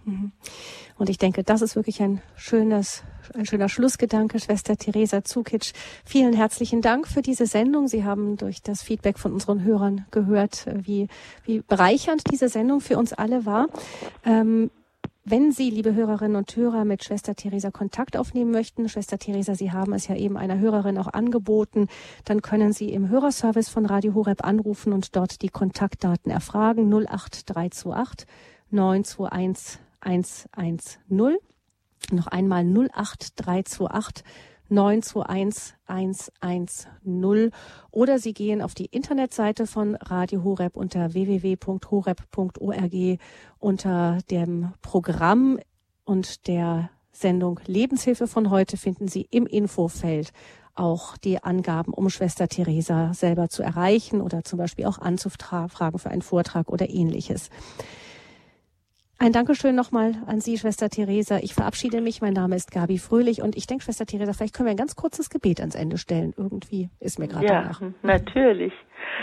Und ich denke, das ist wirklich ein schönes, ein schöner Schlussgedanke, Schwester Theresa Cukic. Vielen herzlichen Dank für diese Sendung. Sie haben durch das Feedback von unseren Hörern gehört, wie, wie bereichernd diese Sendung für uns alle war. Ähm, Wenn Sie, liebe Hörerinnen und Hörer, mit Schwester Theresa Kontakt aufnehmen möchten, Schwester Theresa, Sie haben es ja eben einer Hörerin auch angeboten, dann können Sie im Hörerservice von Radio Horeb anrufen und dort die Kontaktdaten erfragen. null acht drei zwei acht neun zwei eins eins eins null. Noch einmal null acht drei zwei acht neun zwei eins eins eins null oder Sie gehen auf die Internetseite von Radio Horeb unter w w w punkt horeb punkt org unter dem Programm und der Sendung Lebenshilfe von heute finden Sie im Infofeld auch die Angaben, um Schwester Theresa selber zu erreichen oder zum Beispiel auch anzufragen für einen Vortrag oder Ähnliches. Ein Dankeschön nochmal an Sie, Schwester Theresa. Ich verabschiede mich. Mein Name ist Gabi Fröhlich und ich denke, Schwester Theresa, vielleicht können wir ein ganz kurzes Gebet ans Ende stellen. Irgendwie ist mir gerade ja, danach. Ja, natürlich.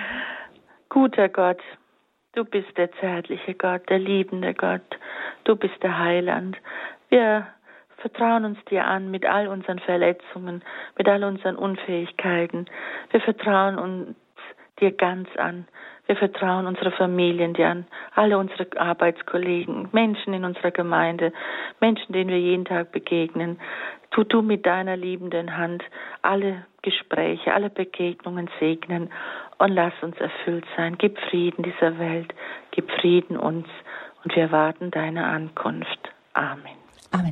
Guter Gott, du bist der zärtliche Gott, der liebende Gott. Du bist der Heiland. Wir vertrauen uns dir an mit all unseren Verletzungen, mit all unseren Unfähigkeiten. Wir vertrauen uns dir ganz an. Wir vertrauen unsere Familien dir an, alle unsere Arbeitskollegen, Menschen in unserer Gemeinde, Menschen, denen wir jeden Tag begegnen. Tu du mit deiner liebenden Hand alle Gespräche, alle Begegnungen segnen und lass uns erfüllt sein. Gib Frieden dieser Welt, gib Frieden uns und wir erwarten deine Ankunft. Amen. Amen.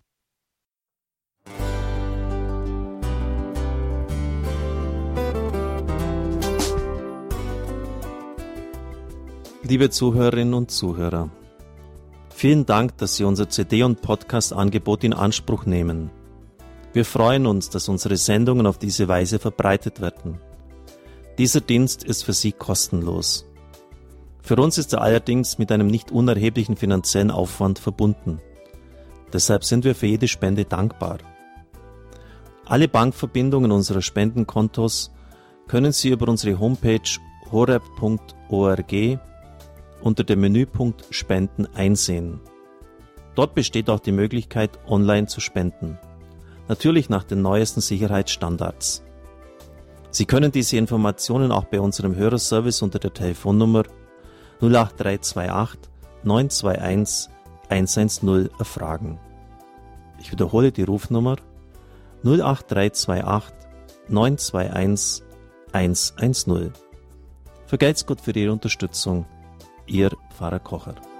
Liebe Zuhörerinnen und Zuhörer, vielen Dank, dass Sie unser C D- und Podcast-Angebot in Anspruch nehmen. Wir freuen uns, dass unsere Sendungen auf diese Weise verbreitet werden. Dieser Dienst ist für Sie kostenlos. Für uns ist er allerdings mit einem nicht unerheblichen finanziellen Aufwand verbunden. Deshalb sind wir für jede Spende dankbar. Alle Bankverbindungen unserer Spendenkontos können Sie über unsere Homepage horeb punkt org unter dem Menüpunkt Spenden einsehen. Dort besteht auch die Möglichkeit, online zu spenden. Natürlich nach den neuesten Sicherheitsstandards. Sie können diese Informationen auch bei unserem Hörerservice unter der Telefonnummer null acht drei zwei acht neun zwei eins eins eins null erfragen. Ich wiederhole die Rufnummer null acht drei zwei acht neun zwei eins eins eins null. Vergelt's Gott für Ihre Unterstützung. Ihr Pfarrer Kocher.